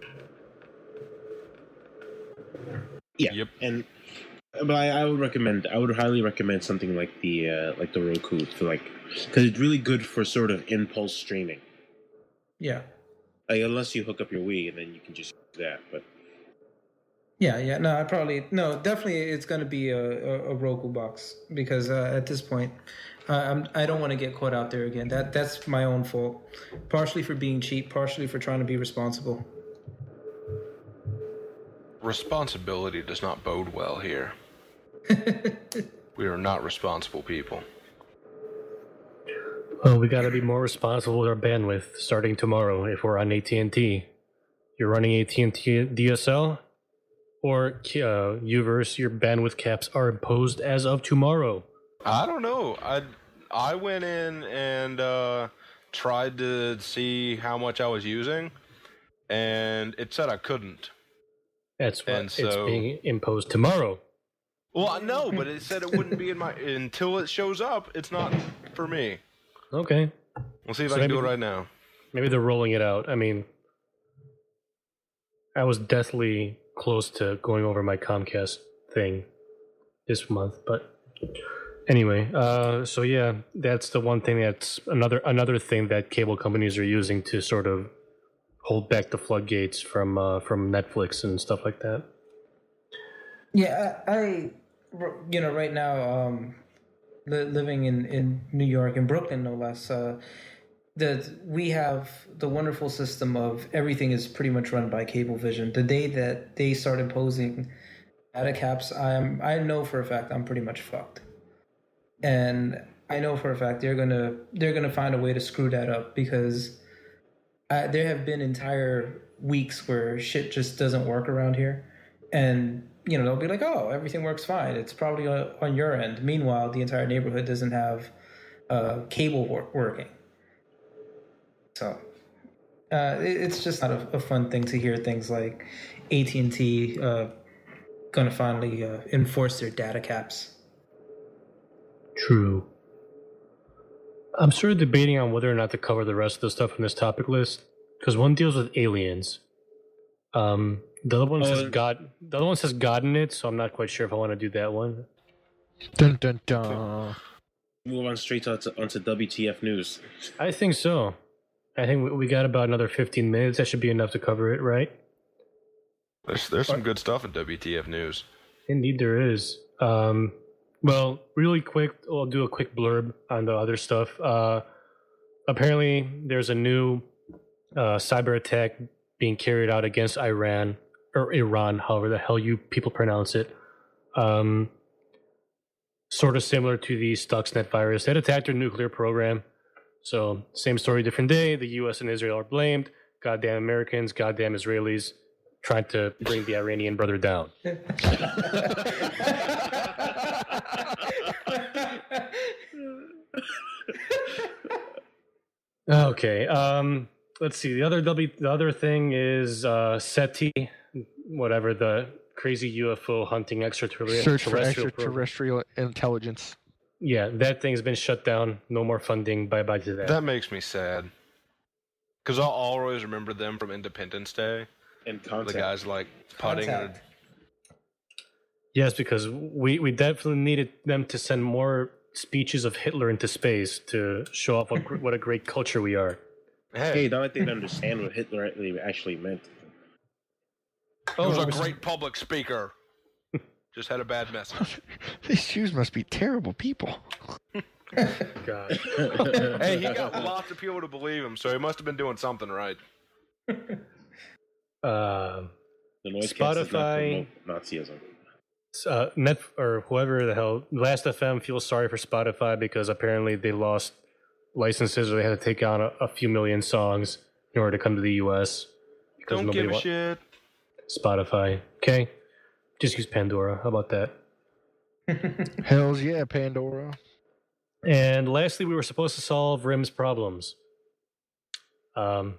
Speaker 4: Yeah,
Speaker 1: Yep.
Speaker 4: and but I, I would recommend, I would highly recommend something like the uh, like the Roku for like because it's really good for sort of impulse streaming.
Speaker 3: Yeah,
Speaker 4: Like, unless you hook up your Wii and then you can just use that. But
Speaker 3: yeah, yeah. No, I probably no. Definitely, it's going to be a, a, a Roku box because uh, at this point, uh, I'm I don't want to get caught out there again. That that's my own fault, partially for being cheap, partially for trying to be responsible.
Speaker 1: Responsibility does not bode well here. We are not responsible people.
Speaker 2: Well, we got to be more responsible with our bandwidth starting tomorrow if we're on A T and T. You're running A T and T D S L or uh, Uverse, your bandwidth caps are imposed as of tomorrow.
Speaker 1: I don't know. I I went in and uh, tried to see how much I was using, and it said I couldn't.
Speaker 2: That's what
Speaker 1: And
Speaker 2: it's
Speaker 1: so-
Speaker 2: being imposed tomorrow.
Speaker 1: Well, I know, but it said it wouldn't be in my until it shows up. It's not for me.
Speaker 2: Okay.
Speaker 1: We'll see if
Speaker 2: So
Speaker 1: I can do
Speaker 2: maybe-
Speaker 1: it right now.
Speaker 2: Maybe they're rolling it out. I mean, I was deathly close to going over my Comcast thing this month, but anyway, uh, so yeah, that's the one thing that's another another thing that cable companies are using to sort of hold back the floodgates from uh, from Netflix and stuff like that.
Speaker 3: Yeah, I, I you know, right now, um, li- living in, in New York, in Brooklyn, no less, uh, that we have the wonderful system of everything is pretty much run by Cablevision. The day that they start imposing data caps, I'm I know for a fact I'm pretty much fucked, and I know for a fact they're gonna they're gonna find a way to screw that up because I, there have been entire weeks where shit just doesn't work around here, and you know, they'll be like, oh, everything works fine. It's probably on, on your end. Meanwhile, the entire neighborhood doesn't have uh, cable wor- working. So uh, it, it's just not a, a fun thing to hear things like A T and T uh, going to finally uh, enforce their data caps.
Speaker 2: True. I'm sort of debating on whether or not to cover the rest of the stuff on this topic list because one deals with aliens. Um, the other one
Speaker 4: Oh,
Speaker 2: says
Speaker 4: and-
Speaker 2: God. The other one says God in it, so I'm not quite sure if I want to do that one.
Speaker 5: Dun dun dun.
Speaker 4: Move on straight to, onto W T F news.
Speaker 2: I think so. I think we- we got about another fifteen minutes. That should be enough to cover it, right?
Speaker 1: There's there's some good stuff in W T F news.
Speaker 2: Indeed, there is. Um, well, really quick, I'll do a quick blurb on the other stuff. Uh, apparently, there's a new uh, cyber attack being carried out against Iran, or Iran, however the hell you people pronounce it. Um, sort of similar to the Stuxnet virus. That attacked their nuclear program. So, same story, different day. The U S and Israel are blamed. Goddamn Americans, goddamn Israelis, trying to bring the Iranian brother down. Okay. Um, let's see. The other W, the other thing is uh, SETI, whatever the crazy U F O hunting extraterrestrial.
Speaker 5: Search for
Speaker 2: program.
Speaker 5: extraterrestrial intelligence.
Speaker 2: Yeah, that thing's been shut down. No more funding. Bye bye to that.
Speaker 1: That makes me sad. Because I'll always remember them from Independence Day.
Speaker 4: And contact.
Speaker 1: The guys like putting. Or,
Speaker 3: Contact.
Speaker 2: Yes, because we, we definitely needed them to send more speeches of Hitler into space to show off what, gr- what a great culture we are.
Speaker 1: hey,
Speaker 4: Hey, now that they understand what Hitler actually meant.
Speaker 1: he was
Speaker 2: Oh,
Speaker 1: a
Speaker 2: it was-
Speaker 1: great public speaker. Just had a bad message.
Speaker 5: These Jews must be terrible people.
Speaker 2: God.
Speaker 1: Hey, he got lots of people to believe him, so he must have been doing something right.
Speaker 2: Um,
Speaker 4: The noise
Speaker 2: Spotify-
Speaker 4: Nazism.
Speaker 2: uh, Net or whoever the hell, Last F M feels sorry for Spotify because apparently they lost licenses or they had to take on a, a few million songs in order to come to the U S. because
Speaker 1: Don't
Speaker 2: nobody
Speaker 1: give a
Speaker 2: wa-
Speaker 1: shit.
Speaker 2: Spotify. Okay, just use Pandora. How about that?
Speaker 5: Hells yeah, Pandora.
Speaker 2: And lastly, we were supposed to solve R I M's problems. Um,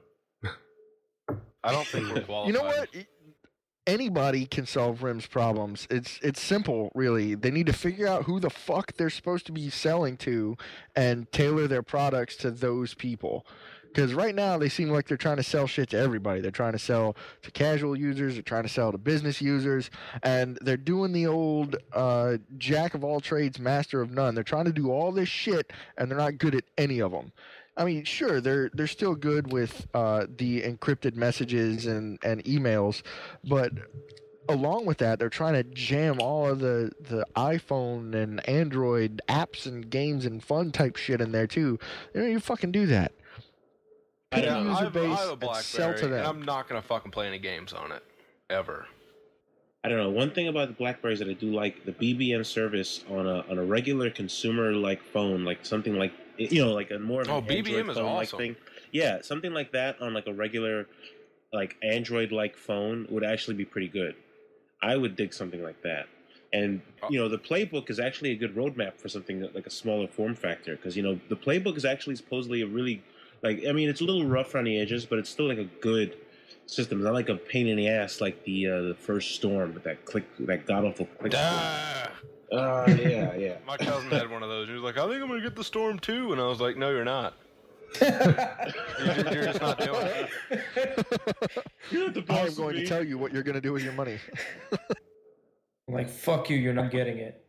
Speaker 1: I don't think we're qualified.
Speaker 5: You know what? Anybody can solve R I M's problems. It's it's simple, really. They need to figure out who the fuck they're supposed to be selling to and tailor their products to those people. Because right now they seem like they're trying to sell shit to everybody. They're trying to sell to casual users. They're trying to sell to business users. And they're doing the old uh, jack of all trades, master of none. They're trying to do all this shit, and they're not good at any of them. I mean, sure, they're they're still good with uh, the encrypted messages and, and emails, but along with that, they're trying to jam all of the, the iPhone and Android apps and games and fun type shit in there too. You know, you fucking do that.
Speaker 4: I
Speaker 5: Pick
Speaker 4: don't
Speaker 5: a
Speaker 4: know.
Speaker 1: I
Speaker 5: user
Speaker 1: have, I
Speaker 5: base
Speaker 1: have a
Speaker 5: and sell
Speaker 1: BlackBerry,
Speaker 5: to
Speaker 1: and
Speaker 5: them.
Speaker 1: I'm not gonna fucking play any games on it ever.
Speaker 4: I don't know. One thing about the Blackberries that I do like, the B B M service on a on a regular consumer like phone, like something like you know, like a more of an
Speaker 1: Oh, B B M
Speaker 4: Android
Speaker 1: is
Speaker 4: phone like
Speaker 1: awesome.
Speaker 4: thing. Yeah, something like that on like a regular like Android like phone would actually be pretty good. I would dig something like that. And you know, the playbook is actually a good roadmap for something that, like a smaller form factor, because you know the playbook is actually supposedly a really like I mean it's a little rough around the edges, but it's still like a good system. It's not like a pain in the ass like the uh, the first Storm with that click that god awful click.
Speaker 1: Ah,
Speaker 4: Uh, yeah, yeah.
Speaker 1: my cousin had one of those. He was like, "I think I'm gonna get the Storm too," and I was like, "No, you're not. you're, just, you're just not doing it."
Speaker 4: You're not the
Speaker 5: I am
Speaker 4: boss
Speaker 5: going
Speaker 4: of
Speaker 5: to
Speaker 4: me.
Speaker 5: tell you what you're going to do with your money.
Speaker 3: I'm like, fuck you, you're not getting it.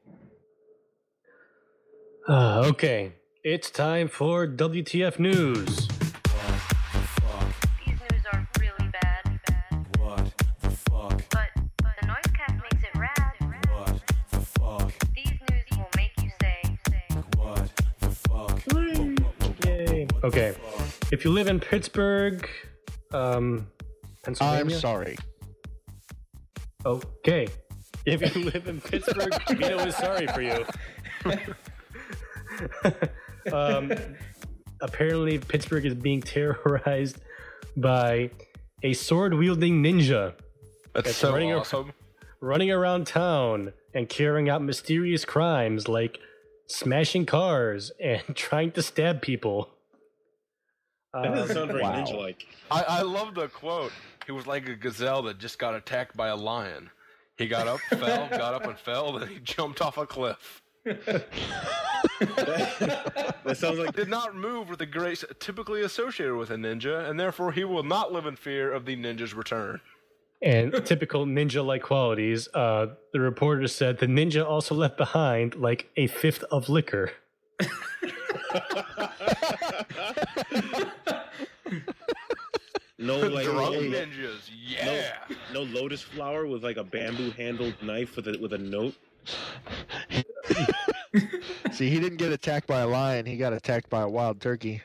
Speaker 2: uh, okay, it's time for W T F news.
Speaker 6: These news are really bad, bad.
Speaker 7: What the fuck?
Speaker 6: But the Noisecast makes it rad.
Speaker 7: What the fuck?
Speaker 6: These news will make you say, say.
Speaker 7: What the fuck?
Speaker 2: Yay. Okay, if you live in Pittsburgh, um, Pennsylvania.
Speaker 5: I'm sorry.
Speaker 2: Okay. If you live in Pittsburgh, Vito is sorry for you. um, apparently, Pittsburgh is being terrorized by a sword-wielding ninja
Speaker 1: That's
Speaker 2: It's
Speaker 1: so
Speaker 2: running ar-
Speaker 1: awesome.
Speaker 2: running around town and carrying out mysterious crimes like smashing cars and trying to stab people.
Speaker 4: That doesn't
Speaker 2: Um,
Speaker 4: sound very
Speaker 5: wow.
Speaker 4: ninja-like.
Speaker 1: I, I love the quote. He was like a gazelle that just got attacked by a lion. He got up, fell, got up and fell, then he jumped off a cliff.
Speaker 4: That sounds like
Speaker 1: Did not move with the grace typically associated with a ninja, and therefore he will not live in fear of the ninja's return.
Speaker 2: and typical ninja-like qualities. Uh, the reporter said the ninja also left behind like a fifth of liquor.
Speaker 4: No, like
Speaker 1: Drunk
Speaker 4: no,
Speaker 1: ninjas, yeah.
Speaker 4: no lotus flower with like a bamboo handled knife with a with a note.
Speaker 5: See, he didn't get attacked by a lion. He got attacked by a wild turkey.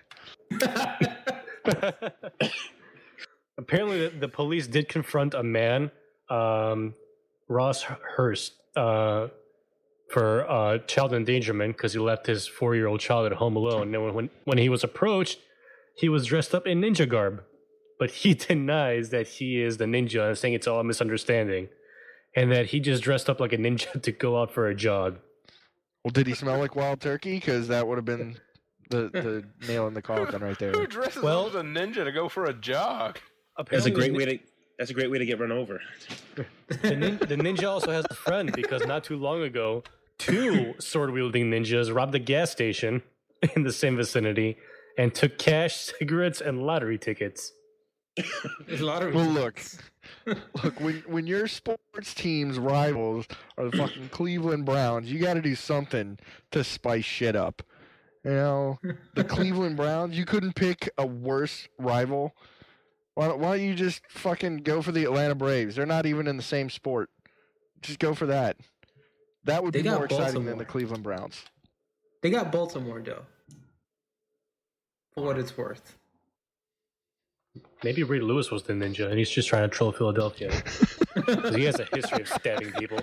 Speaker 2: Apparently, the, the police did confront a man, um, Ross Hurst, uh, for uh, child endangerment because he left his four-year-old child at home alone. And when, when he was approached, he was dressed up in ninja garb. But he denies that he is the ninja and saying it's all a misunderstanding. And that he just dressed up like a ninja to go out for a jog.
Speaker 5: Well, did he smell like wild turkey? Because that would have been the, the nail in the coffin right there.
Speaker 1: Who dresses
Speaker 2: Well-
Speaker 1: up as a ninja to go for a jog?
Speaker 4: That's a great
Speaker 2: the,
Speaker 4: way to. That's a great way to get run over.
Speaker 2: The, nin- the ninja also has a friend because not too long ago, two sword-wielding ninjas robbed a gas station in the same vicinity and took cash, cigarettes, and lottery tickets.
Speaker 3: There's a lot of
Speaker 5: Well, look, look. When when your sports team's rivals are the fucking Cleveland Browns, you got to do something to spice shit up. You know, the Cleveland Browns. You couldn't pick a worse rival. Why don't, why don't you just fucking go for the Atlanta Braves? They're not even in the same sport. Just go for that. That would
Speaker 3: They
Speaker 5: be
Speaker 3: got
Speaker 5: more exciting than
Speaker 3: Baltimore.
Speaker 5: the Cleveland Browns.
Speaker 3: They got Baltimore though. For what it's worth.
Speaker 2: Maybe Ray Lewis was the ninja and he's just trying to troll Philadelphia. 'Cause he has a history of stabbing people.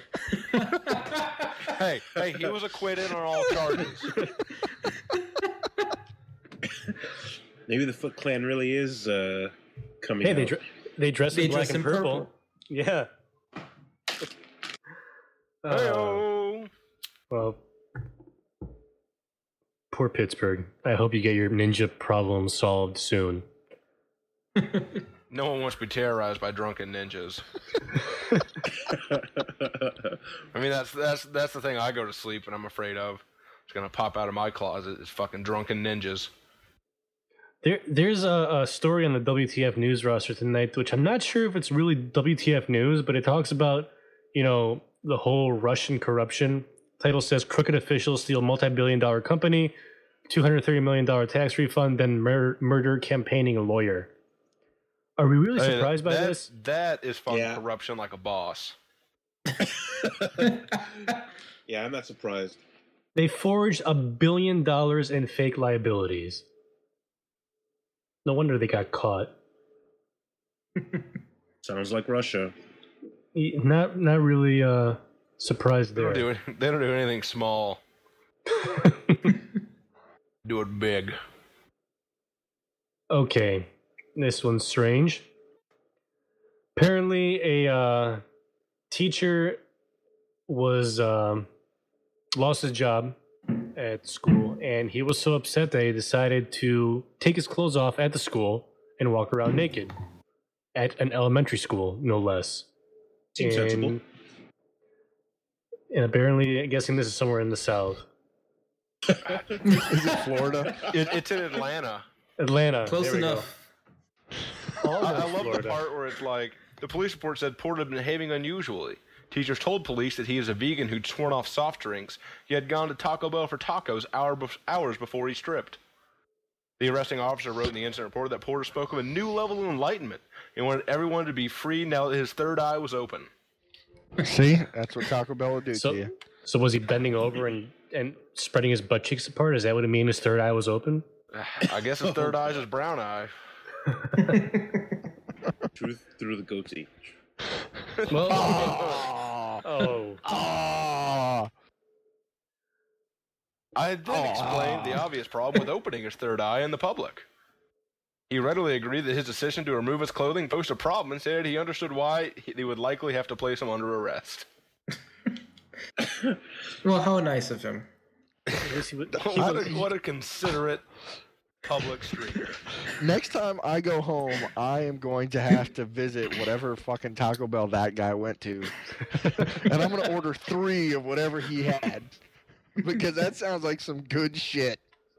Speaker 1: Hey, hey, he was acquitted on all charges.
Speaker 4: Maybe the Foot Clan really is uh, coming.
Speaker 2: Hey, they
Speaker 4: out.
Speaker 2: dr- they dress
Speaker 3: They
Speaker 2: in black
Speaker 3: dress
Speaker 2: and
Speaker 3: in
Speaker 2: purple.
Speaker 3: purple.
Speaker 2: Yeah. Uh,
Speaker 1: Hey-o.
Speaker 2: well, poor Pittsburgh. I hope you get your ninja problem solved soon.
Speaker 1: No one wants to be terrorized by drunken ninjas. I mean, that's that's that's the thing I go to sleep and I'm afraid of. It's gonna pop out of my closet is fucking drunken ninjas.
Speaker 2: There, there's a, a story on the W T F news roster tonight, which I'm not sure if it's really W T F news, but it talks about, you know, the whole Russian corruption. Title says crooked officials steal multi-billion dollar company, two hundred thirty million dollars tax refund, then mur- murder campaigning lawyer. Are we really
Speaker 1: I mean,
Speaker 2: surprised by
Speaker 1: that,
Speaker 2: this?
Speaker 1: That is fucking
Speaker 4: Yeah.
Speaker 1: corruption like a boss.
Speaker 4: Yeah, I'm not surprised.
Speaker 2: They forged a billion dollars in fake liabilities. No wonder they got caught.
Speaker 4: Sounds like Russia.
Speaker 2: Y- Not, not really uh, surprised
Speaker 1: They
Speaker 2: there.
Speaker 1: don't do it. They don't do anything small. Do it big.
Speaker 2: Okay, this one's strange. Apparently, a uh, teacher was um, lost his job at school, and he was so upset that he decided to take his clothes off at the school and walk around naked at an elementary school, no less.
Speaker 4: Seems
Speaker 2: and,
Speaker 4: sensible.
Speaker 2: And apparently, I'm guessing this is somewhere in the South,
Speaker 5: Is it Florida?
Speaker 1: It, it's in Atlanta.
Speaker 2: Atlanta.
Speaker 3: Close
Speaker 2: there we go.
Speaker 3: enough.
Speaker 2: Almost
Speaker 1: I, I love
Speaker 2: Florida.
Speaker 1: the part where it's like the police report said Porter had been behaving unusually. Teachers told police that he is a vegan who'd sworn off soft drinks. He had gone to Taco Bell for tacos hour bef- hours before he stripped. The arresting officer wrote in the incident report that Porter spoke of a new level of enlightenment. He wanted everyone to be free now that his third eye was open.
Speaker 5: See, that's what Taco Bell would do
Speaker 2: So,
Speaker 5: to you.
Speaker 2: so was he bending over and, and spreading his butt cheeks apart? Is that what it mean? His third eye was open?
Speaker 1: I guess his third eye is his brown eye.
Speaker 4: Truth through the goatee.
Speaker 2: Well,
Speaker 5: Oh,
Speaker 2: oh,
Speaker 5: oh.
Speaker 1: I then explained the obvious problem with opening his third eye in the public. He readily agreed that his decision to remove his clothing posed a problem and said he understood why he they would likely have to place him under arrest.
Speaker 3: Well, how nice of him.
Speaker 2: at least he would- he
Speaker 1: What
Speaker 2: would-
Speaker 1: a, what a considerate public streaker.
Speaker 5: Next time I go home, I am going to have to visit whatever fucking Taco Bell that guy went to. And I'm going to order three of whatever he had. Because that sounds like some good shit.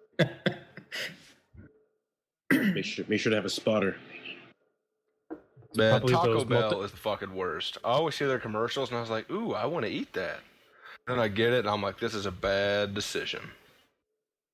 Speaker 4: Make sure, make sure to have a spotter.
Speaker 1: Man,
Speaker 2: Probably
Speaker 1: Taco
Speaker 2: those
Speaker 1: Bell
Speaker 2: multi-
Speaker 1: is the fucking worst. I always see their commercials and I was like, ooh, I want to eat that. Then I get it and I'm like, this is a bad decision.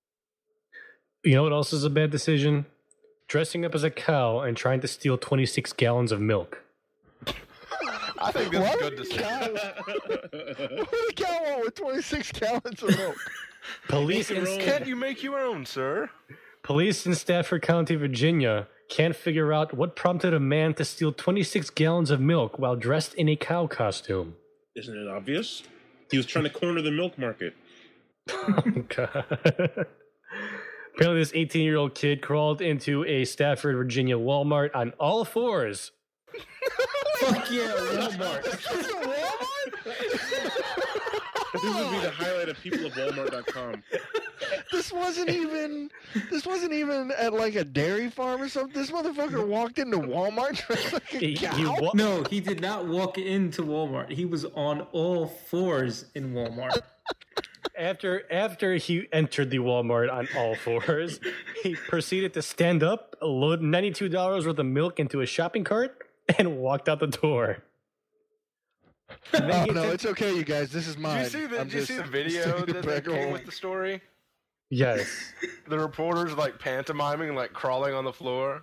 Speaker 2: You know what else is a bad decision? Dressing up as a cow and trying to steal twenty-six gallons of milk.
Speaker 1: I think this
Speaker 5: Why
Speaker 1: is
Speaker 5: would
Speaker 1: good
Speaker 5: a
Speaker 1: decision.
Speaker 5: cow- What would a cow want with twenty-six gallons of milk?
Speaker 2: Police
Speaker 4: Make
Speaker 2: in,
Speaker 4: your own.
Speaker 1: Can't you make your own, sir?
Speaker 2: police in Stafford County, Virginia, can't figure out what prompted a man to steal twenty-six gallons of milk while dressed in a cow costume.
Speaker 4: Isn't it obvious? He was trying to corner the milk market.
Speaker 2: God. Apparently, this eighteen-year-old kid crawled into a Stafford, Virginia Walmart on all fours.
Speaker 3: Fuck yeah, Walmart.
Speaker 4: This would be the highlight of people of Walmart dot com.
Speaker 5: This wasn't even. This wasn't even at like a dairy farm or something. This motherfucker walked into Walmart dressed like a
Speaker 2: He,
Speaker 5: cow.
Speaker 2: he wa-
Speaker 3: No, he did not walk into Walmart. He was on all fours in Walmart.
Speaker 2: After after he entered the Walmart on all fours, he proceeded to stand up, load ninety-two dollars worth of milk into a shopping cart, and walked out the door. And then
Speaker 5: Oh
Speaker 2: he
Speaker 5: no,
Speaker 2: took-
Speaker 5: it's okay, you guys. This is
Speaker 1: Did
Speaker 5: mine.
Speaker 1: you see the,
Speaker 5: I'm
Speaker 1: did you
Speaker 5: just
Speaker 1: see the
Speaker 5: taking
Speaker 1: video
Speaker 5: it
Speaker 1: that,
Speaker 5: back
Speaker 1: that came
Speaker 5: home.
Speaker 1: with the story?
Speaker 2: Yes.
Speaker 1: The reporter's like pantomiming, like crawling on the floor.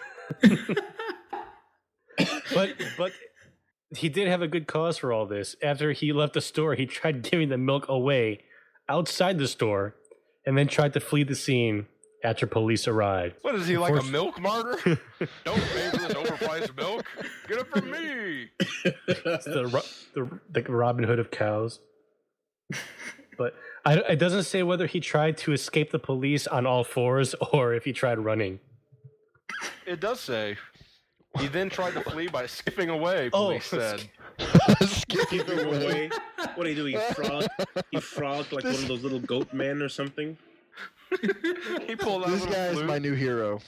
Speaker 2: But but he did have a good cause for all this. After he left the store, he tried giving the milk away outside the store and then tried to flee the scene after police arrived.
Speaker 1: What is he, like a
Speaker 2: Unfortunately-
Speaker 1: milk martyr? Don't pay for this overpriced milk. Get it from me.
Speaker 2: It's the, Ro- the, the Robin Hood of cows. But I, it doesn't say whether he tried to escape the police on all fours or if he tried running.
Speaker 1: It does say. He then tried to flee by skipping away, police
Speaker 2: Oh.
Speaker 1: said.
Speaker 5: Skipping
Speaker 4: Give him
Speaker 5: away.
Speaker 4: away. What do you do? He frog. He frogged like one of those little goat men or something.
Speaker 1: He pulled out
Speaker 5: This
Speaker 1: a
Speaker 5: guy is
Speaker 1: little
Speaker 5: my new hero.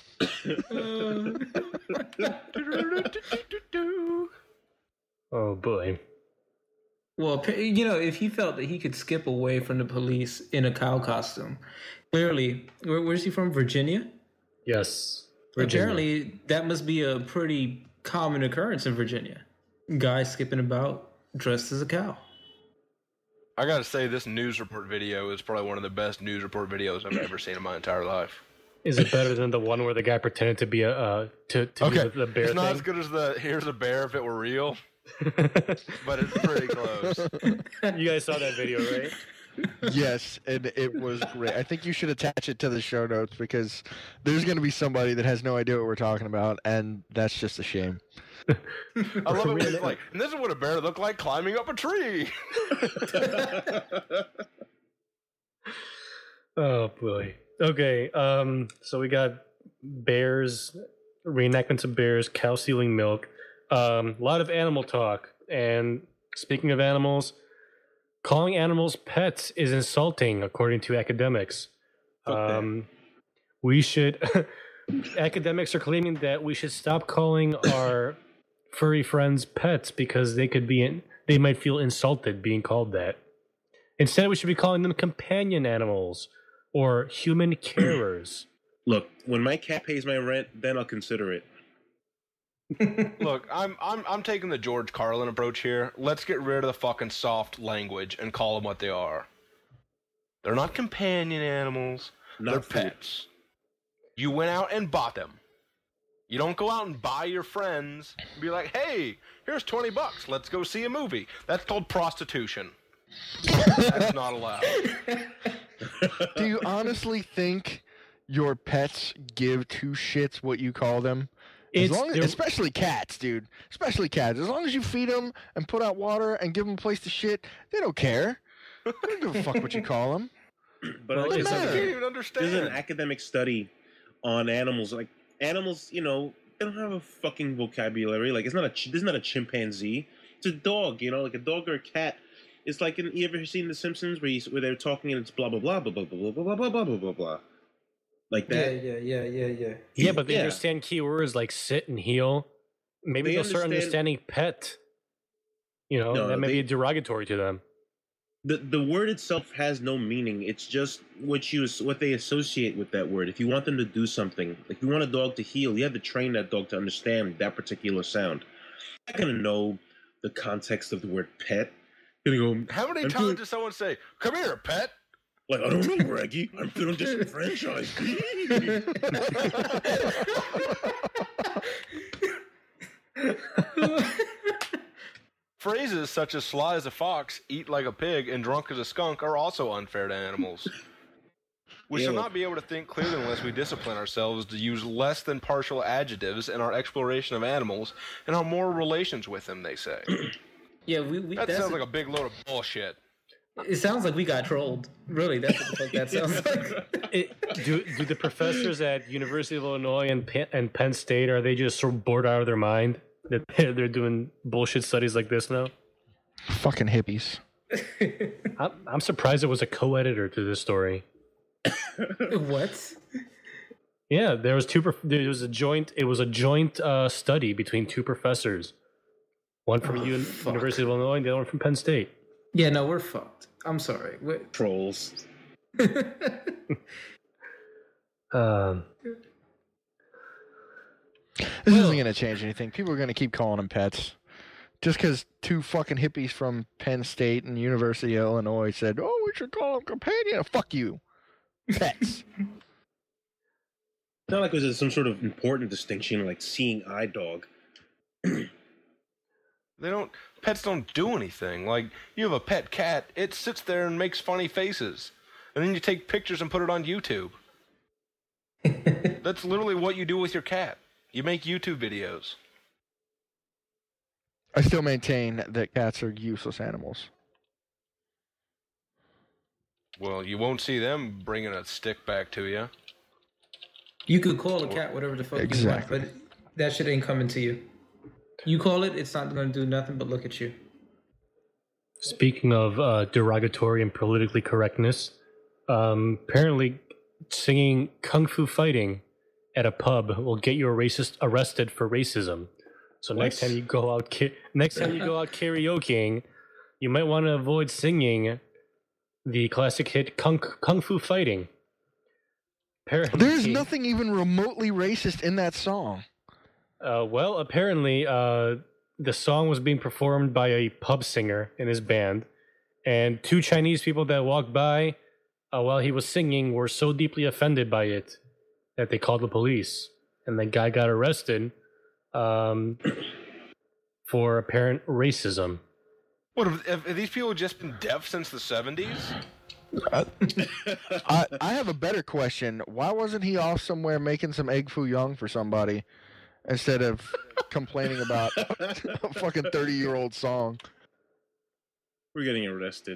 Speaker 1: flute.
Speaker 2: Oh boy.
Speaker 3: Well, pa- you know, if he felt that he could skip away from the police in a cow costume, clearly, where, where's he from? Virginia?
Speaker 2: Yes. Virginia.
Speaker 3: Apparently, that must be a pretty common occurrence in Virginia. Guy skipping about dressed as a cow.
Speaker 1: I gotta say, this news report video is probably one of the best news report videos I've ever seen in my entire life.
Speaker 2: Is it better than the one where the guy pretended to be a uh, to, to
Speaker 1: Okay,
Speaker 2: be the, the bear
Speaker 1: it's not
Speaker 2: thing?
Speaker 1: as good as the "here's a bear if it were real," but it's pretty close.
Speaker 2: You guys saw that video, right?
Speaker 5: Yes, and it was great. I think you should attach it to the show notes because there's going to be somebody that has no idea what we're talking about, and that's just a shame.
Speaker 1: I love it when it's like, and this is what a bear looked like climbing up a tree.
Speaker 2: Oh boy. Okay. Um. So we got bears, reenactments of bears, cow stealing milk. Um. A lot of animal talk. And speaking of animals, calling animals pets is insulting, according to academics.
Speaker 4: Fuck that.
Speaker 2: Um. We should. Academics are claiming that we should stop calling our furry friends pets because they could be in, they might feel insulted being called that. Instead, we should be calling them companion animals or human carers.
Speaker 4: Look, when my cat pays my rent, then I'll consider it.
Speaker 1: Look, I'm I'm I'm taking the George Carlin approach here. Let's get rid of the fucking soft language and call them what they are. They're not companion animals.
Speaker 4: Not
Speaker 1: They're
Speaker 4: food.
Speaker 1: pets. You went out and bought them. You don't go out and buy your friends and be like, "Hey, here's twenty bucks. Let's go see a movie." That's called prostitution. That's not allowed.
Speaker 5: Do you honestly think your pets give two shits what you call them? As
Speaker 2: It's-
Speaker 5: long as,
Speaker 2: they're-
Speaker 5: especially cats, dude. Especially cats. As long as you feed them and put out water and give them a place to shit, they don't care. They don't give a fuck what you call them.
Speaker 4: But
Speaker 2: Well,
Speaker 4: like,
Speaker 2: it's
Speaker 4: it's
Speaker 1: I
Speaker 2: not-
Speaker 4: like-
Speaker 1: can't even understand.
Speaker 4: there's an academic study on animals. Like animals, you know, they don't have a fucking vocabulary. Like it's not a ch- this is not a chimpanzee. It's a dog. You know, like a dog or a cat. It's like in, you ever seen The Simpsons where you, where they're talking and it's blah blah blah blah blah blah blah blah blah blah blah blah blah. Like
Speaker 3: Yeah,
Speaker 4: that.
Speaker 3: yeah, yeah, yeah, yeah.
Speaker 2: Yeah, but they
Speaker 4: Yeah.
Speaker 2: understand keywords like sit and heel. Maybe
Speaker 4: They
Speaker 2: they'll start
Speaker 4: understand-
Speaker 2: understanding pet. You know,
Speaker 4: No,
Speaker 2: that may
Speaker 4: they-
Speaker 2: be derogatory to them.
Speaker 4: The the word itself has no meaning. It's just what you what they associate with that word. If you want them to do something, like if you want a dog to heel, you have to train that dog to understand that particular sound. You're not gonna know the context of the word pet. You're gonna go,
Speaker 1: How many
Speaker 4: I'm
Speaker 1: times
Speaker 4: doing-
Speaker 1: did someone say, "Come here, pet"?
Speaker 4: Like, I don't know, Reggie. I'm feeling disenfranchised.
Speaker 1: Phrases such as sly as a fox, eat like a pig, and drunk as a skunk are also unfair to animals. We shall
Speaker 4: Ew.
Speaker 1: not be able to think clearly unless we discipline ourselves to use less than partial adjectives in our exploration of animals and our moral relations with them, they say.
Speaker 3: Yeah, we. we
Speaker 1: That
Speaker 3: that's
Speaker 1: sounds
Speaker 3: a-
Speaker 1: like a big load of bullshit.
Speaker 3: It sounds like we got trolled. Really, that's what the fuck that sounds like.
Speaker 2: It, do do the professors at University of Illinois and Penn, and Penn State, are they just sort of bored out of their mind that they're, they're doing bullshit studies like this now?
Speaker 5: Fucking hippies.
Speaker 2: I'm, I'm surprised there was a co-editor to this story.
Speaker 3: What?
Speaker 2: Yeah, there was two. prof- There was a joint. It was a joint uh, study between two professors, one from
Speaker 3: Oh,
Speaker 2: U-
Speaker 3: fuck.
Speaker 2: University of Illinois and the other one from Penn State.
Speaker 3: Yeah, no, we're fucked. I'm sorry. We're-
Speaker 4: Trolls.
Speaker 2: Um,
Speaker 5: This
Speaker 2: Well-
Speaker 5: isn't going to change anything. People are going to keep calling them pets. Just because two fucking hippies from Penn State and University of Illinois said, oh, we should call them companion. Fuck you. Pets.
Speaker 4: It's not like it was some sort of important distinction, like seeing eye dog.
Speaker 1: They don't. Pets don't do anything. Like, you have a pet cat, it sits there and makes funny faces, and then you take pictures and put it on YouTube. That's literally what you do with your cat. You make YouTube videos.
Speaker 5: I still maintain that cats are useless animals.
Speaker 1: Well, you won't see them bringing a stick back to you.
Speaker 3: You could call a cat whatever the fuck
Speaker 5: Exactly.
Speaker 3: you want, but that shit ain't coming to you. You call it, it's not going to do nothing but look at you.
Speaker 2: Speaking of uh, derogatory and politically correctness, um, apparently singing kung fu fighting at a pub will get you a racist arrested for racism. So next
Speaker 4: What?
Speaker 2: time you go out, ki- next time you go out karaokeing, you might want to avoid singing the classic hit "Kung Kung Fu Fighting." Apparently,
Speaker 5: There's nothing even remotely racist in that song.
Speaker 2: Uh, well, apparently, uh, the song was being performed by a pub singer in his band, and two Chinese people that walked by uh, while he was singing were so deeply offended by it that they called the police, and the guy got arrested um, for apparent racism.
Speaker 1: What, have, have have these people just been deaf since the seventies?
Speaker 5: I, I have a better question. Why wasn't he off somewhere making some egg foo young for somebody instead of complaining about a fucking thirty-year-old song?
Speaker 4: We're getting arrested.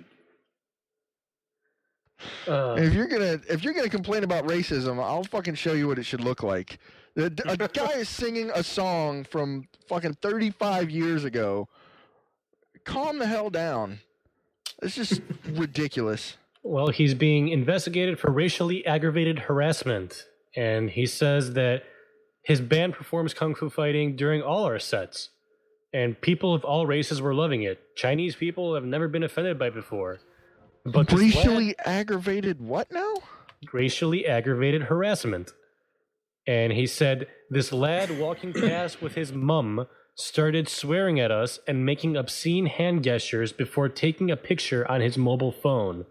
Speaker 2: Uh,
Speaker 5: If you're gonna if you're gonna complain about racism, I'll fucking show you what it should look like. The- A guy is singing a song from fucking thirty-five years ago. Calm the hell down. It's just ridiculous.
Speaker 2: Well, he's being investigated for racially aggravated harassment, and he says that his band performs kung fu fighting during all our sets, and people of all races were loving it. Chinese people have never been offended by it before. But this
Speaker 5: Racially
Speaker 2: lad-
Speaker 5: aggravated what now?
Speaker 2: racially aggravated harassment. And he said this lad walking past with his mum started swearing at us and making obscene hand gestures before taking a picture on his mobile phone.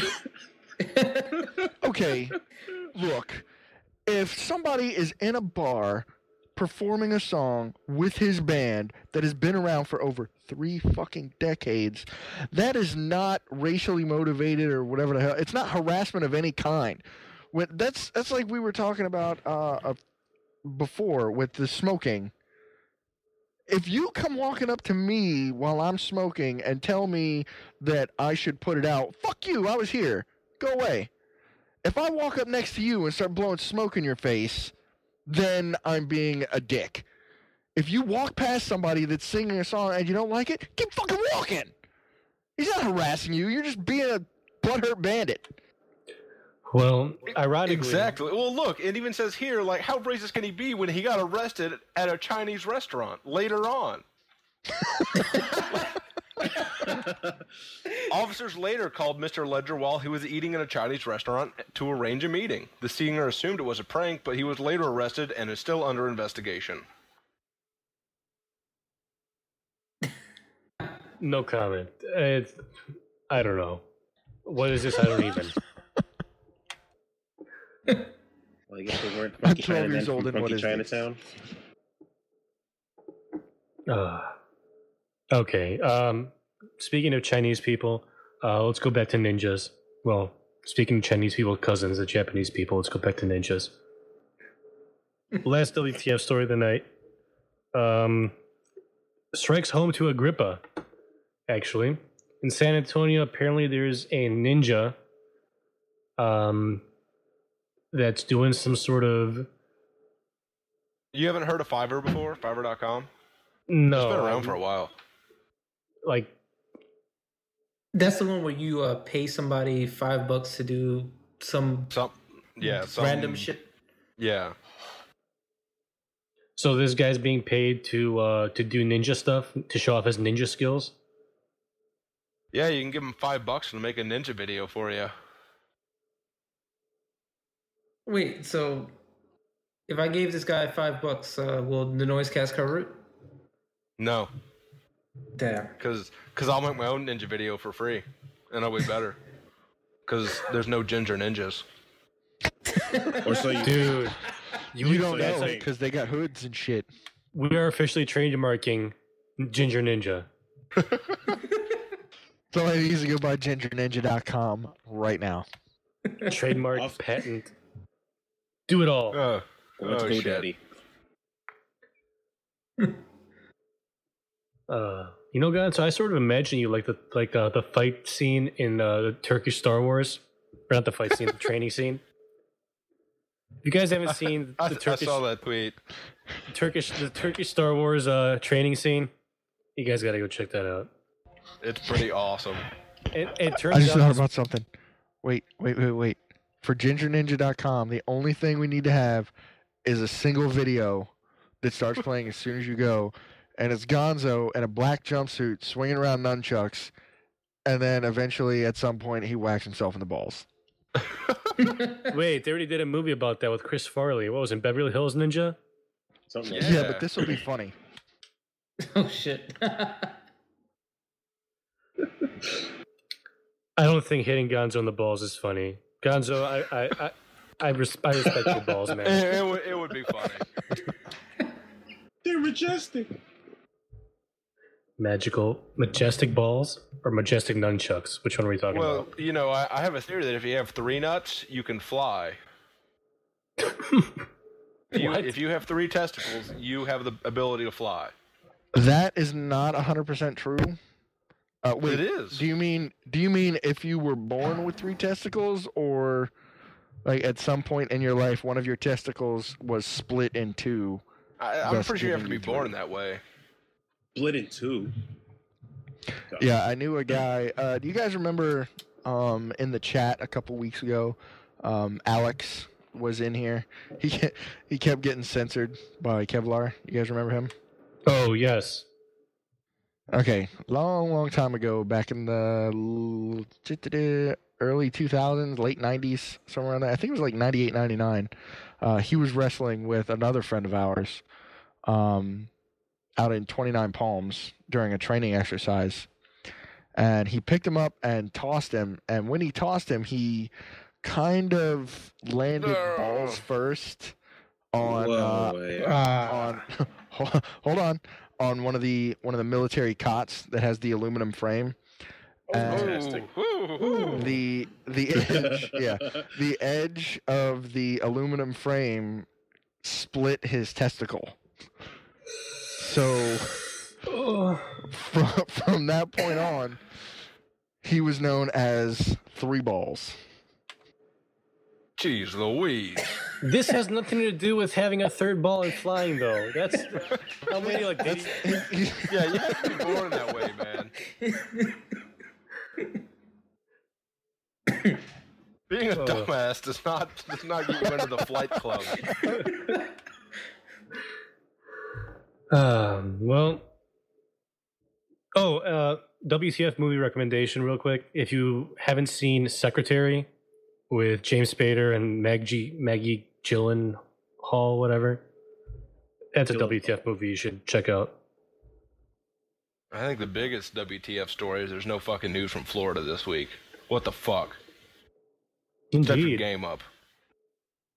Speaker 5: Okay, look. If somebody is in a bar performing a song with his band that has been around for over three fucking decades, that is not racially motivated or whatever the hell. It's not harassment of any kind. When, that's that's like we were talking about uh, uh, before with the smoking. If you come walking up to me while I'm smoking and tell me that I should put it out, fuck you, I was here. Go away. If I walk up next to you and start blowing smoke in your face, then I'm being a dick. If you walk past somebody that's singing a song and you don't like it, keep fucking walking. He's not harassing you. You're just being a butthurt bandit.
Speaker 2: Well, ironically,
Speaker 1: Exactly. Well, look, it even says here, like, how racist can he be when he got arrested at a Chinese restaurant later on? Officers later called Mister Ledger while he was eating in a Chinese restaurant to arrange a meeting. The singer assumed it was a prank, but he was later arrested and is still under investigation.
Speaker 2: no comment. It's, I don't know. What is this? I don't even.
Speaker 4: Well, I guess they weren't
Speaker 5: I'm
Speaker 4: Funky
Speaker 5: twelve
Speaker 4: Chinamen
Speaker 5: years old,
Speaker 4: from
Speaker 5: and what
Speaker 4: Funky
Speaker 5: is this?
Speaker 4: Chinatown.
Speaker 2: Uh, okay. Um, speaking of Chinese people, uh, let's go back to ninjas. Well, speaking of Chinese people, cousins of Japanese people, let's go back to ninjas. Last W T F story of the night. Um, strikes home to Agrippa, actually. In San Antonio, apparently there's a ninja um, that's doing some sort of...
Speaker 1: You haven't heard of Fiverr before? Fiverr dot com?
Speaker 2: No.
Speaker 1: It's been around
Speaker 2: um,
Speaker 1: for a while.
Speaker 2: Like,
Speaker 3: That's the one where you uh, pay somebody five bucks to do some
Speaker 1: Some, yeah, some
Speaker 3: random shit.
Speaker 1: Yeah,
Speaker 2: so this guy's being paid to uh, to do ninja stuff, to show off his ninja skills?
Speaker 1: yeah. You can give him five bucks to make a ninja video for you.
Speaker 3: Wait, so if I gave this guy five bucks, uh, will the Noisecast cover it?
Speaker 1: No,
Speaker 3: Damn.
Speaker 1: because I'll make my own ninja video for free, and I'll be better. Because there's no ginger ninjas.
Speaker 4: Or so you.
Speaker 2: Dude,
Speaker 5: You don't
Speaker 2: that's
Speaker 5: know
Speaker 2: like-
Speaker 5: because they got hoods and shit.
Speaker 2: we are officially trademarking Ginger Ninja.
Speaker 5: So I need to go buy ginger ninja dot com right now.
Speaker 2: Trademark,
Speaker 4: Off-
Speaker 2: patent. Do it all.
Speaker 1: Uh,
Speaker 4: Let's
Speaker 1: oh,
Speaker 4: go,
Speaker 1: shit.
Speaker 4: Daddy.
Speaker 2: Uh, you know, God, so I sort of imagine you like the like uh, the fight scene in uh, the Turkish Star Wars. Or not the fight scene, the training scene. If you guys haven't seen
Speaker 1: I,
Speaker 2: the
Speaker 1: I
Speaker 2: Turkish
Speaker 1: saw that tweet.
Speaker 2: Turkish the Turkish Star Wars uh, training scene, you guys got to go check that out.
Speaker 1: It's pretty awesome.
Speaker 2: It, it turns
Speaker 5: I just
Speaker 2: out
Speaker 5: thought about something. Wait, wait, wait, wait. For ginger ninja dot com, the only thing we need to have is a single video that starts playing as soon as you go, and it's Gonzo in a black jumpsuit swinging around nunchucks, and then eventually at some point he whacks himself in the balls.
Speaker 2: Wait, they already did a movie about that with Chris Farley. What was it, Beverly Hills Ninja?
Speaker 4: Something
Speaker 1: Yeah.
Speaker 4: like
Speaker 5: Yeah, but this will be funny.
Speaker 3: Oh shit.
Speaker 2: I don't think hitting Gonzo in the balls is funny. Gonzo, I I I, I, res- I respect your balls,
Speaker 1: It,
Speaker 2: man.
Speaker 1: it, would, it would be funny.
Speaker 4: They're majestic.
Speaker 2: Magical, majestic balls or majestic nunchucks? Which one are we talking
Speaker 1: Well,
Speaker 2: about?
Speaker 1: you know, I, I have a theory that if you have three nuts, you can fly. If you,
Speaker 2: What?
Speaker 1: if you have three testicles, you have the ability to fly.
Speaker 5: That is not one hundred percent true. Uh, wait,
Speaker 1: It is.
Speaker 5: Do you mean do you mean if you were born with three testicles, or like at some point in your life one of your testicles was split in two?
Speaker 1: I, I'm
Speaker 5: Thus
Speaker 1: pretty sure you have to
Speaker 5: giving
Speaker 1: be
Speaker 5: you
Speaker 1: born
Speaker 5: three.
Speaker 1: that way.
Speaker 4: Split in two.
Speaker 5: Yeah, I knew a guy. Uh, do you guys remember um, in the chat a couple weeks ago, um, Alex was in here. He ke- he kept getting censored by Kevlar. You guys remember him?
Speaker 2: Oh yes.
Speaker 5: Okay, long, long time ago, back in the l- early two thousands, late nineties, somewhere around there. I think it was like ninety-eight, ninety-nine. Uh, he was wrestling with another friend of ours um, out in twenty-nine Palms during a training exercise. And he picked him up and tossed him. And when he tossed him, he kind of landed
Speaker 1: No.
Speaker 5: balls first on
Speaker 4: Whoa,
Speaker 5: uh,
Speaker 4: wait.
Speaker 3: Ah.
Speaker 5: on hold on on one of the one of the military cots that has the aluminum frame. And
Speaker 4: Fantastic.
Speaker 1: Ooh, ooh, ooh.
Speaker 5: the the edge, yeah, the edge of the aluminum frame split his testicle. So from, from that point on, he was known as Three Balls.
Speaker 1: Jeez Louise.
Speaker 2: This has nothing to do with having a third ball and flying, though. That's how many like did he-
Speaker 5: He- he-
Speaker 1: Yeah, you have to be born that way, man. Being a
Speaker 2: Oh.
Speaker 1: dumbass does not does not get you into the flight club.
Speaker 2: Um. Well. Oh. Uh. W T F movie recommendation, real quick. If you haven't seen Secretary with James Spader and Maggie Maggie Gyllenhaal, whatever, that's a W T F movie you should check out.
Speaker 1: I think the biggest W T F story is there's no fucking news from Florida this week. What the fuck? Step your
Speaker 2: Indeed.
Speaker 1: game up.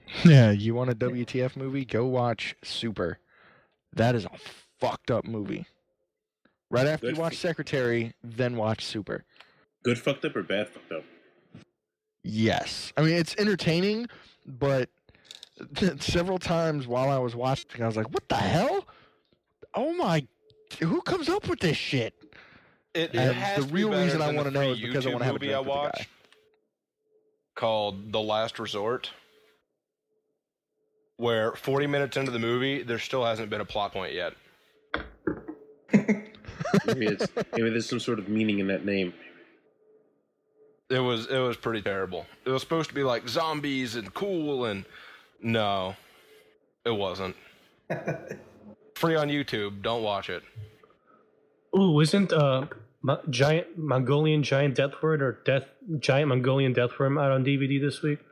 Speaker 5: Yeah, you want a W T F movie? Go watch Super. That is a fucked up movie. Right after
Speaker 4: Good
Speaker 5: you watch
Speaker 4: f-
Speaker 5: Secretary, then watch Super.
Speaker 4: Good fucked up or bad fucked up?
Speaker 5: Yes. I mean, it's entertaining, but several times while I was watching, I was like, what the hell? Oh my, who comes up with this shit?
Speaker 1: It, it
Speaker 5: And
Speaker 1: has
Speaker 5: the
Speaker 1: to be
Speaker 5: real
Speaker 1: better
Speaker 5: reason I
Speaker 1: than the
Speaker 5: wanna know
Speaker 1: free
Speaker 5: is because I
Speaker 1: YouTube
Speaker 5: wanna have a
Speaker 1: movie
Speaker 5: drink
Speaker 1: I
Speaker 5: with the guy.
Speaker 1: watched called The Last Resort, where forty minutes into the movie, there still hasn't been a plot point yet.
Speaker 4: Maybe it's maybe there's some sort of meaning in that name.
Speaker 1: It was it was pretty terrible. It was supposed to be like zombies and cool, and no, it wasn't. Free on YouTube. Don't watch it.
Speaker 2: Ooh, isn't uh Mo- giant Mongolian giant deathword or death giant Mongolian deathworm out on D V D this week?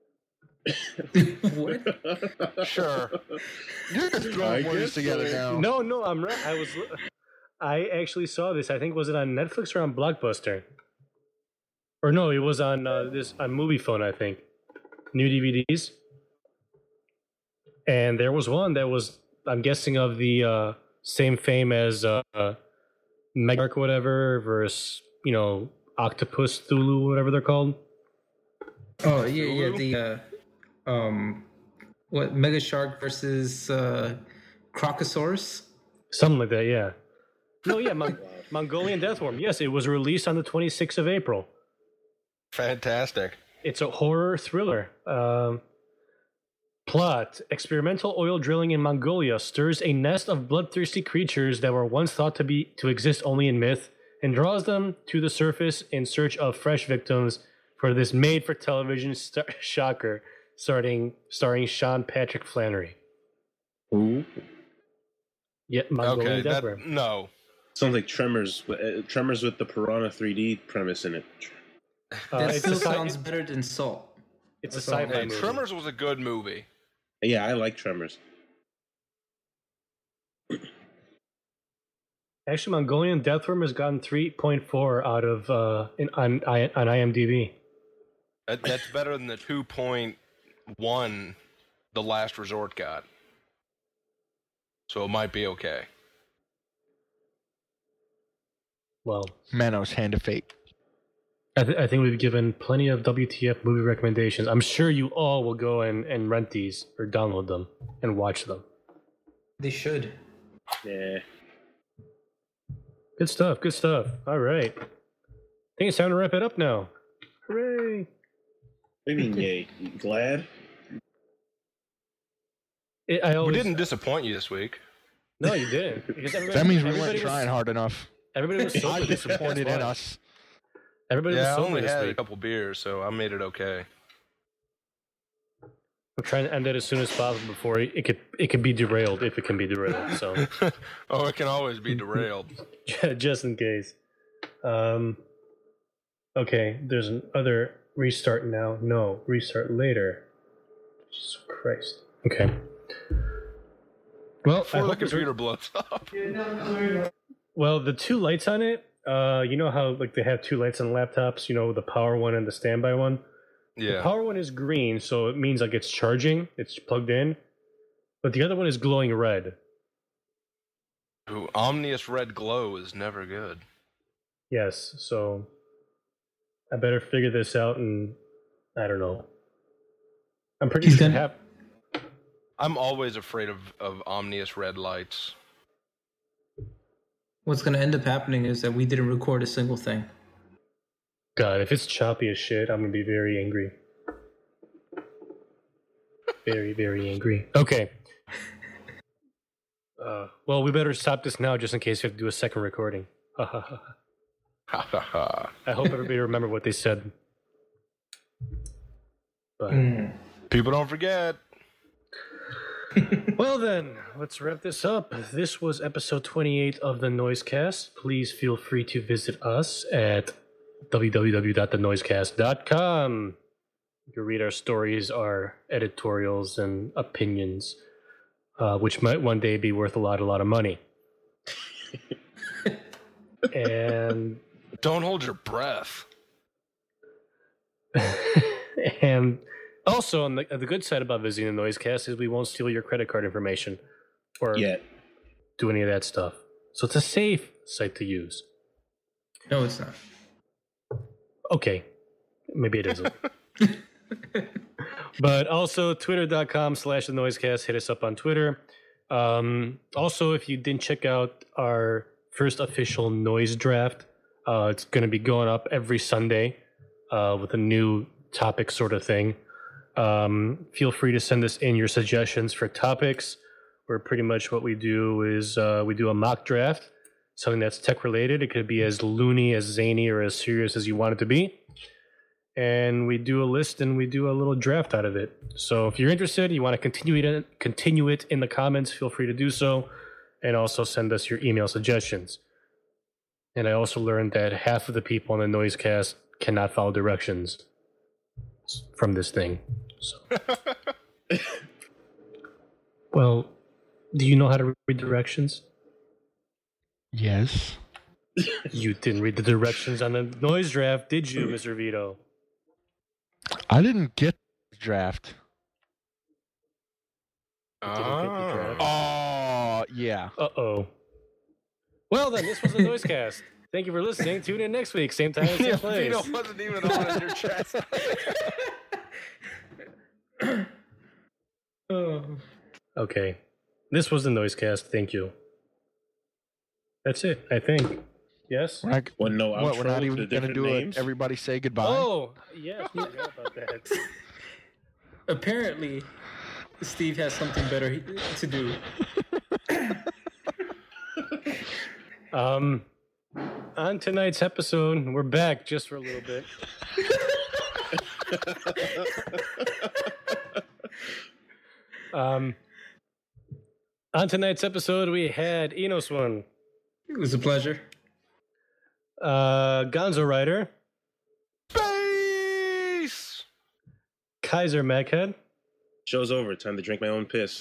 Speaker 3: What?
Speaker 1: Sure.
Speaker 5: You're just
Speaker 4: I
Speaker 5: throwing words
Speaker 4: guess
Speaker 5: together
Speaker 4: so.
Speaker 5: now.
Speaker 2: No, no, I'm right. I was, I actually saw this. I think was it on Netflix or on Blockbuster? Or no, it was on uh, this on Movie Phone. I think new D V Ds. And there was one that was, I'm guessing, of the uh, same fame as uh, uh, Megark or whatever versus, you know, Octopus Thulu, whatever they're called.
Speaker 3: Oh yeah, yeah. The uh, um, what Mega Shark versus uh, Crocosaurus?
Speaker 2: Something like that, yeah. No, yeah, Mon- Mongolian Deathworm. Yes, it was released on the twenty-sixth of April.
Speaker 1: Fantastic.
Speaker 2: It's a horror thriller. Um, plot: experimental oil drilling in Mongolia stirs a nest of bloodthirsty creatures that were once thought to be to exist only in myth, and draws them to the surface in search of fresh victims for this made-for-television star- shocker, starting starring Sean Patrick Flannery.
Speaker 4: Ooh.
Speaker 2: Yeah, Mongolian
Speaker 1: Okay, that,
Speaker 2: Deathworm.
Speaker 1: no.
Speaker 4: Sounds like Tremors. Uh, Tremors with the Piranha three D premise in it.
Speaker 2: Uh,
Speaker 3: That
Speaker 2: it's
Speaker 3: still
Speaker 2: a sci-
Speaker 3: sounds better than Salt.
Speaker 2: It's a
Speaker 3: That's all.
Speaker 2: sci-fi
Speaker 1: Hey,
Speaker 2: movie.
Speaker 1: Tremors was a good movie.
Speaker 4: Yeah, I like Tremors.
Speaker 2: Actually, Mongolian Deathworm has gotten three point four out of uh, in, on I- on IMDb.
Speaker 1: That, that's better than the two point one The Last Resort got. So it might be okay.
Speaker 2: Well,
Speaker 5: Manos Hand of Fate.
Speaker 2: I, th- I think we've given plenty of W T F movie recommendations. I'm sure you all will go and, and rent these or download them and watch them.
Speaker 3: They should.
Speaker 4: Yeah.
Speaker 2: Good stuff. Good stuff. All right. I think it's time to wrap it up now. Hooray!
Speaker 4: What do you mean, yay? You glad?
Speaker 2: It, I
Speaker 1: We
Speaker 2: always,
Speaker 1: didn't disappoint you this week.
Speaker 2: No, you didn't. Because everybody,
Speaker 5: That means we
Speaker 2: everybody
Speaker 5: weren't
Speaker 2: was,
Speaker 5: trying hard enough.
Speaker 2: Everybody was sober
Speaker 5: I'm
Speaker 2: this week.
Speaker 5: disappointed
Speaker 2: That's
Speaker 5: in
Speaker 2: why.
Speaker 5: us.
Speaker 2: Everybody
Speaker 1: Yeah, I
Speaker 2: was
Speaker 1: only
Speaker 2: sober this
Speaker 1: had a
Speaker 2: week.
Speaker 1: couple beers, so I made it okay.
Speaker 2: I'm trying to end it as soon as possible before it could it could be derailed if it can be derailed. So
Speaker 1: Oh, it can always be derailed.
Speaker 2: just in case. Um. Okay, there's another restart now. No, restart later. Jesus Christ. Okay. Well, I
Speaker 1: Before the
Speaker 2: hope it's re-
Speaker 1: computer blows up.
Speaker 2: well, the two lights on it. Uh, you know how like they have two lights on laptops. You know, the power one and the standby one. The
Speaker 1: Yeah.
Speaker 2: power one is green, so it means like it's charging, it's plugged in. But the other one is glowing red.
Speaker 1: Ooh, ominous red glow is never good.
Speaker 2: Yes, so I better figure this out, and I don't know. I'm pretty
Speaker 3: He's
Speaker 2: sure
Speaker 3: gonna-
Speaker 2: half.
Speaker 1: I'm always afraid of, of ominous red lights.
Speaker 3: What's going to end up happening is that we didn't record a single thing.
Speaker 2: God, if it's choppy as shit, I'm gonna be very angry. Very, very angry. Okay. Uh, well, we better stop this now, just in case we have to do a second recording. Ha ha ha.
Speaker 1: Ha ha ha.
Speaker 2: I hope everybody remembered what they said. But
Speaker 1: People don't forget.
Speaker 2: well then, let's wrap this up. This was episode twenty-eight of the Noisecast. Please feel free to visit us at w w w dot the noisecast dot com. You can read our stories, our editorials, and opinions, uh, which might one day be worth a lot, a lot of money. and
Speaker 1: Don't hold your breath.
Speaker 2: and Also, on the, the good side about visiting the Noisecast is we won't steal your credit card information or
Speaker 4: Yet.
Speaker 2: do any of that stuff. So it's a safe site to use.
Speaker 3: No, it's not.
Speaker 2: Okay. Maybe it isn't. But also, twitter.com slash the Noisecast. Hit us up on Twitter. Um, also, if you didn't check out our first official noise draft, uh, it's going to be going up every Sunday uh, with a new topic sort of thing. Um, feel free to send us in your suggestions for topics. Where pretty much what we do is uh, we do a mock draft, something that's tech related. It could be as loony, as zany, or as serious as you want it to be. And we do a list and we do a little draft out of it. So if you're interested, you want to continue it, continue it in the comments, feel free to do so. And also send us your email suggestions. And I also learned that half of the people in the Noisecast cannot follow directions from this thing. So, well, do you know how to read directions?
Speaker 5: Yes.
Speaker 2: You didn't read the directions on the noise draft, did you, Mister Vito?
Speaker 5: I didn't get the draft.
Speaker 2: You didn't get the draft?
Speaker 5: Oh, yeah.
Speaker 2: Uh-oh. Well, then, this was the Noisecast. Thank you for listening. Tune in next week, same time, same place.
Speaker 1: Vito wasn't even on in your chest.
Speaker 3: Oh.
Speaker 2: Okay. This was the Noisecast. Thank you. That's it, I think. Yes?
Speaker 5: We're not,
Speaker 4: Well, no,
Speaker 5: what,
Speaker 4: outro
Speaker 5: we're not
Speaker 4: with
Speaker 5: even
Speaker 4: the
Speaker 5: going to
Speaker 4: different
Speaker 5: do
Speaker 4: names?
Speaker 5: it. Everybody say goodbye.
Speaker 2: Oh, yeah, I forgot about that.
Speaker 3: Apparently, Steve has something better he- to do.
Speaker 2: Um, on tonight's episode, we're back just for a little bit. um, on tonight's episode, we had Enos One,
Speaker 3: It was a pleasure.
Speaker 2: uh, Gonzo Rider,
Speaker 1: Space!
Speaker 2: Kaiser Maghead,
Speaker 4: Show's over. Time to drink my own piss.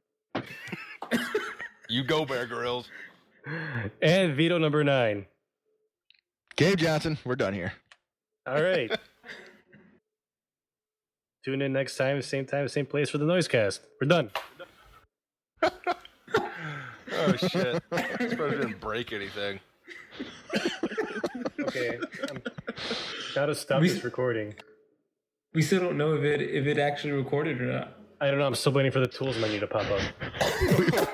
Speaker 1: You go, Bear Grylls.
Speaker 2: and Vito number nine.
Speaker 5: Gabe Johnson, we're done here.
Speaker 2: All right. Tune in next time, same time, same place for the Noisecast. We're done.
Speaker 1: Oh, shit. I suppose it didn't break anything.
Speaker 2: Okay. Um, gotta stop
Speaker 3: We-
Speaker 2: this recording.
Speaker 3: We still don't know if it if it actually recorded or not.
Speaker 2: I don't know. I'm still waiting for the tools menu to pop up.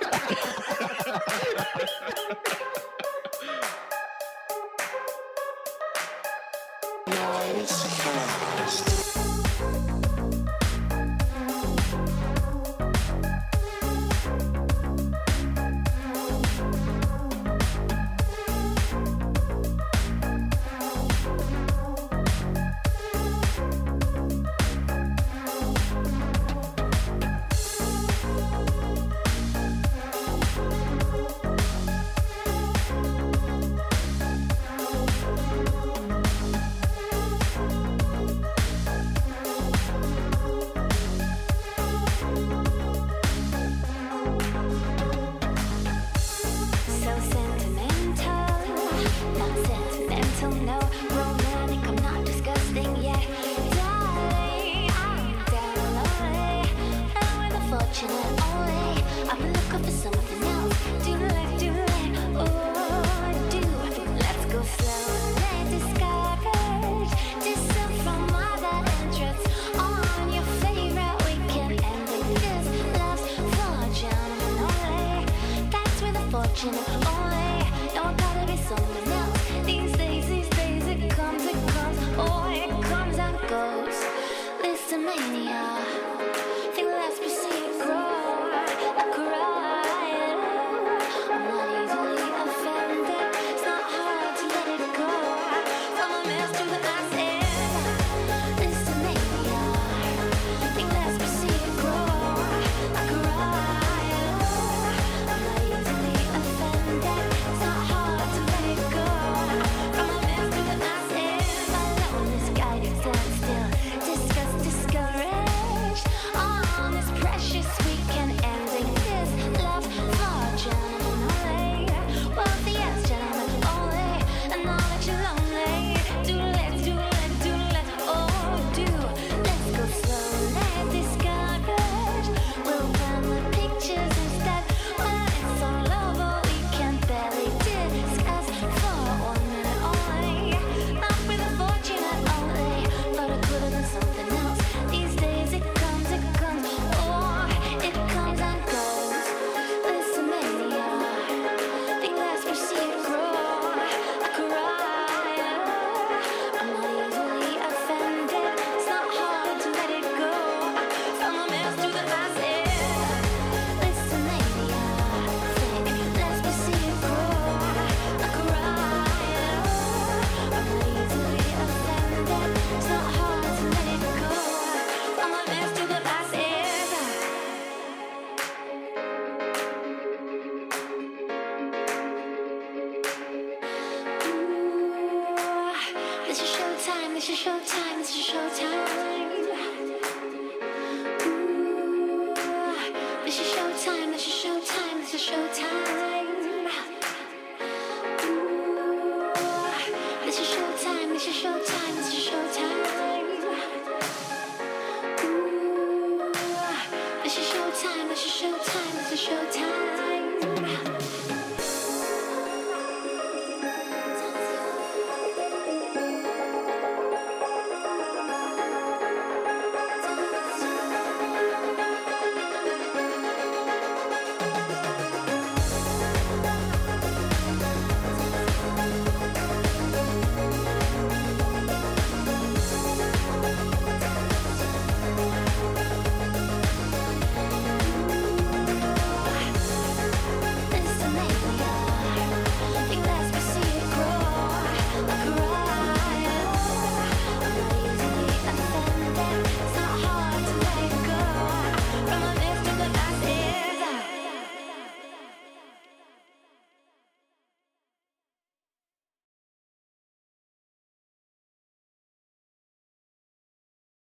Speaker 8: So sentimental, not sentimental, no romantic. I'm not disgusting yet, darling. I'm down lonely, and with a fortune only. I've been looking for something else. Do let, do let, oh, do. Let's go slow, let discourage. Distant from other interests on your favorite weekend. And this love's fortune only. That's with a fortune only. No, I gotta be someone else. These days, these days, it comes, it comes. Oh, it comes and goes. Listomania. Think let's proceed, grow. I cry. I'm not easily offended. It's not hard to let it go. From a mess to the last end. Listomania. Think let's proceed, grow. I cry. I'm not easily offended. It's not hard to let it go. this is showtime, this is showtime. Ooh, this is showtime, this is showtime, this is showtime. Ooh, this is showtime, this is showtime.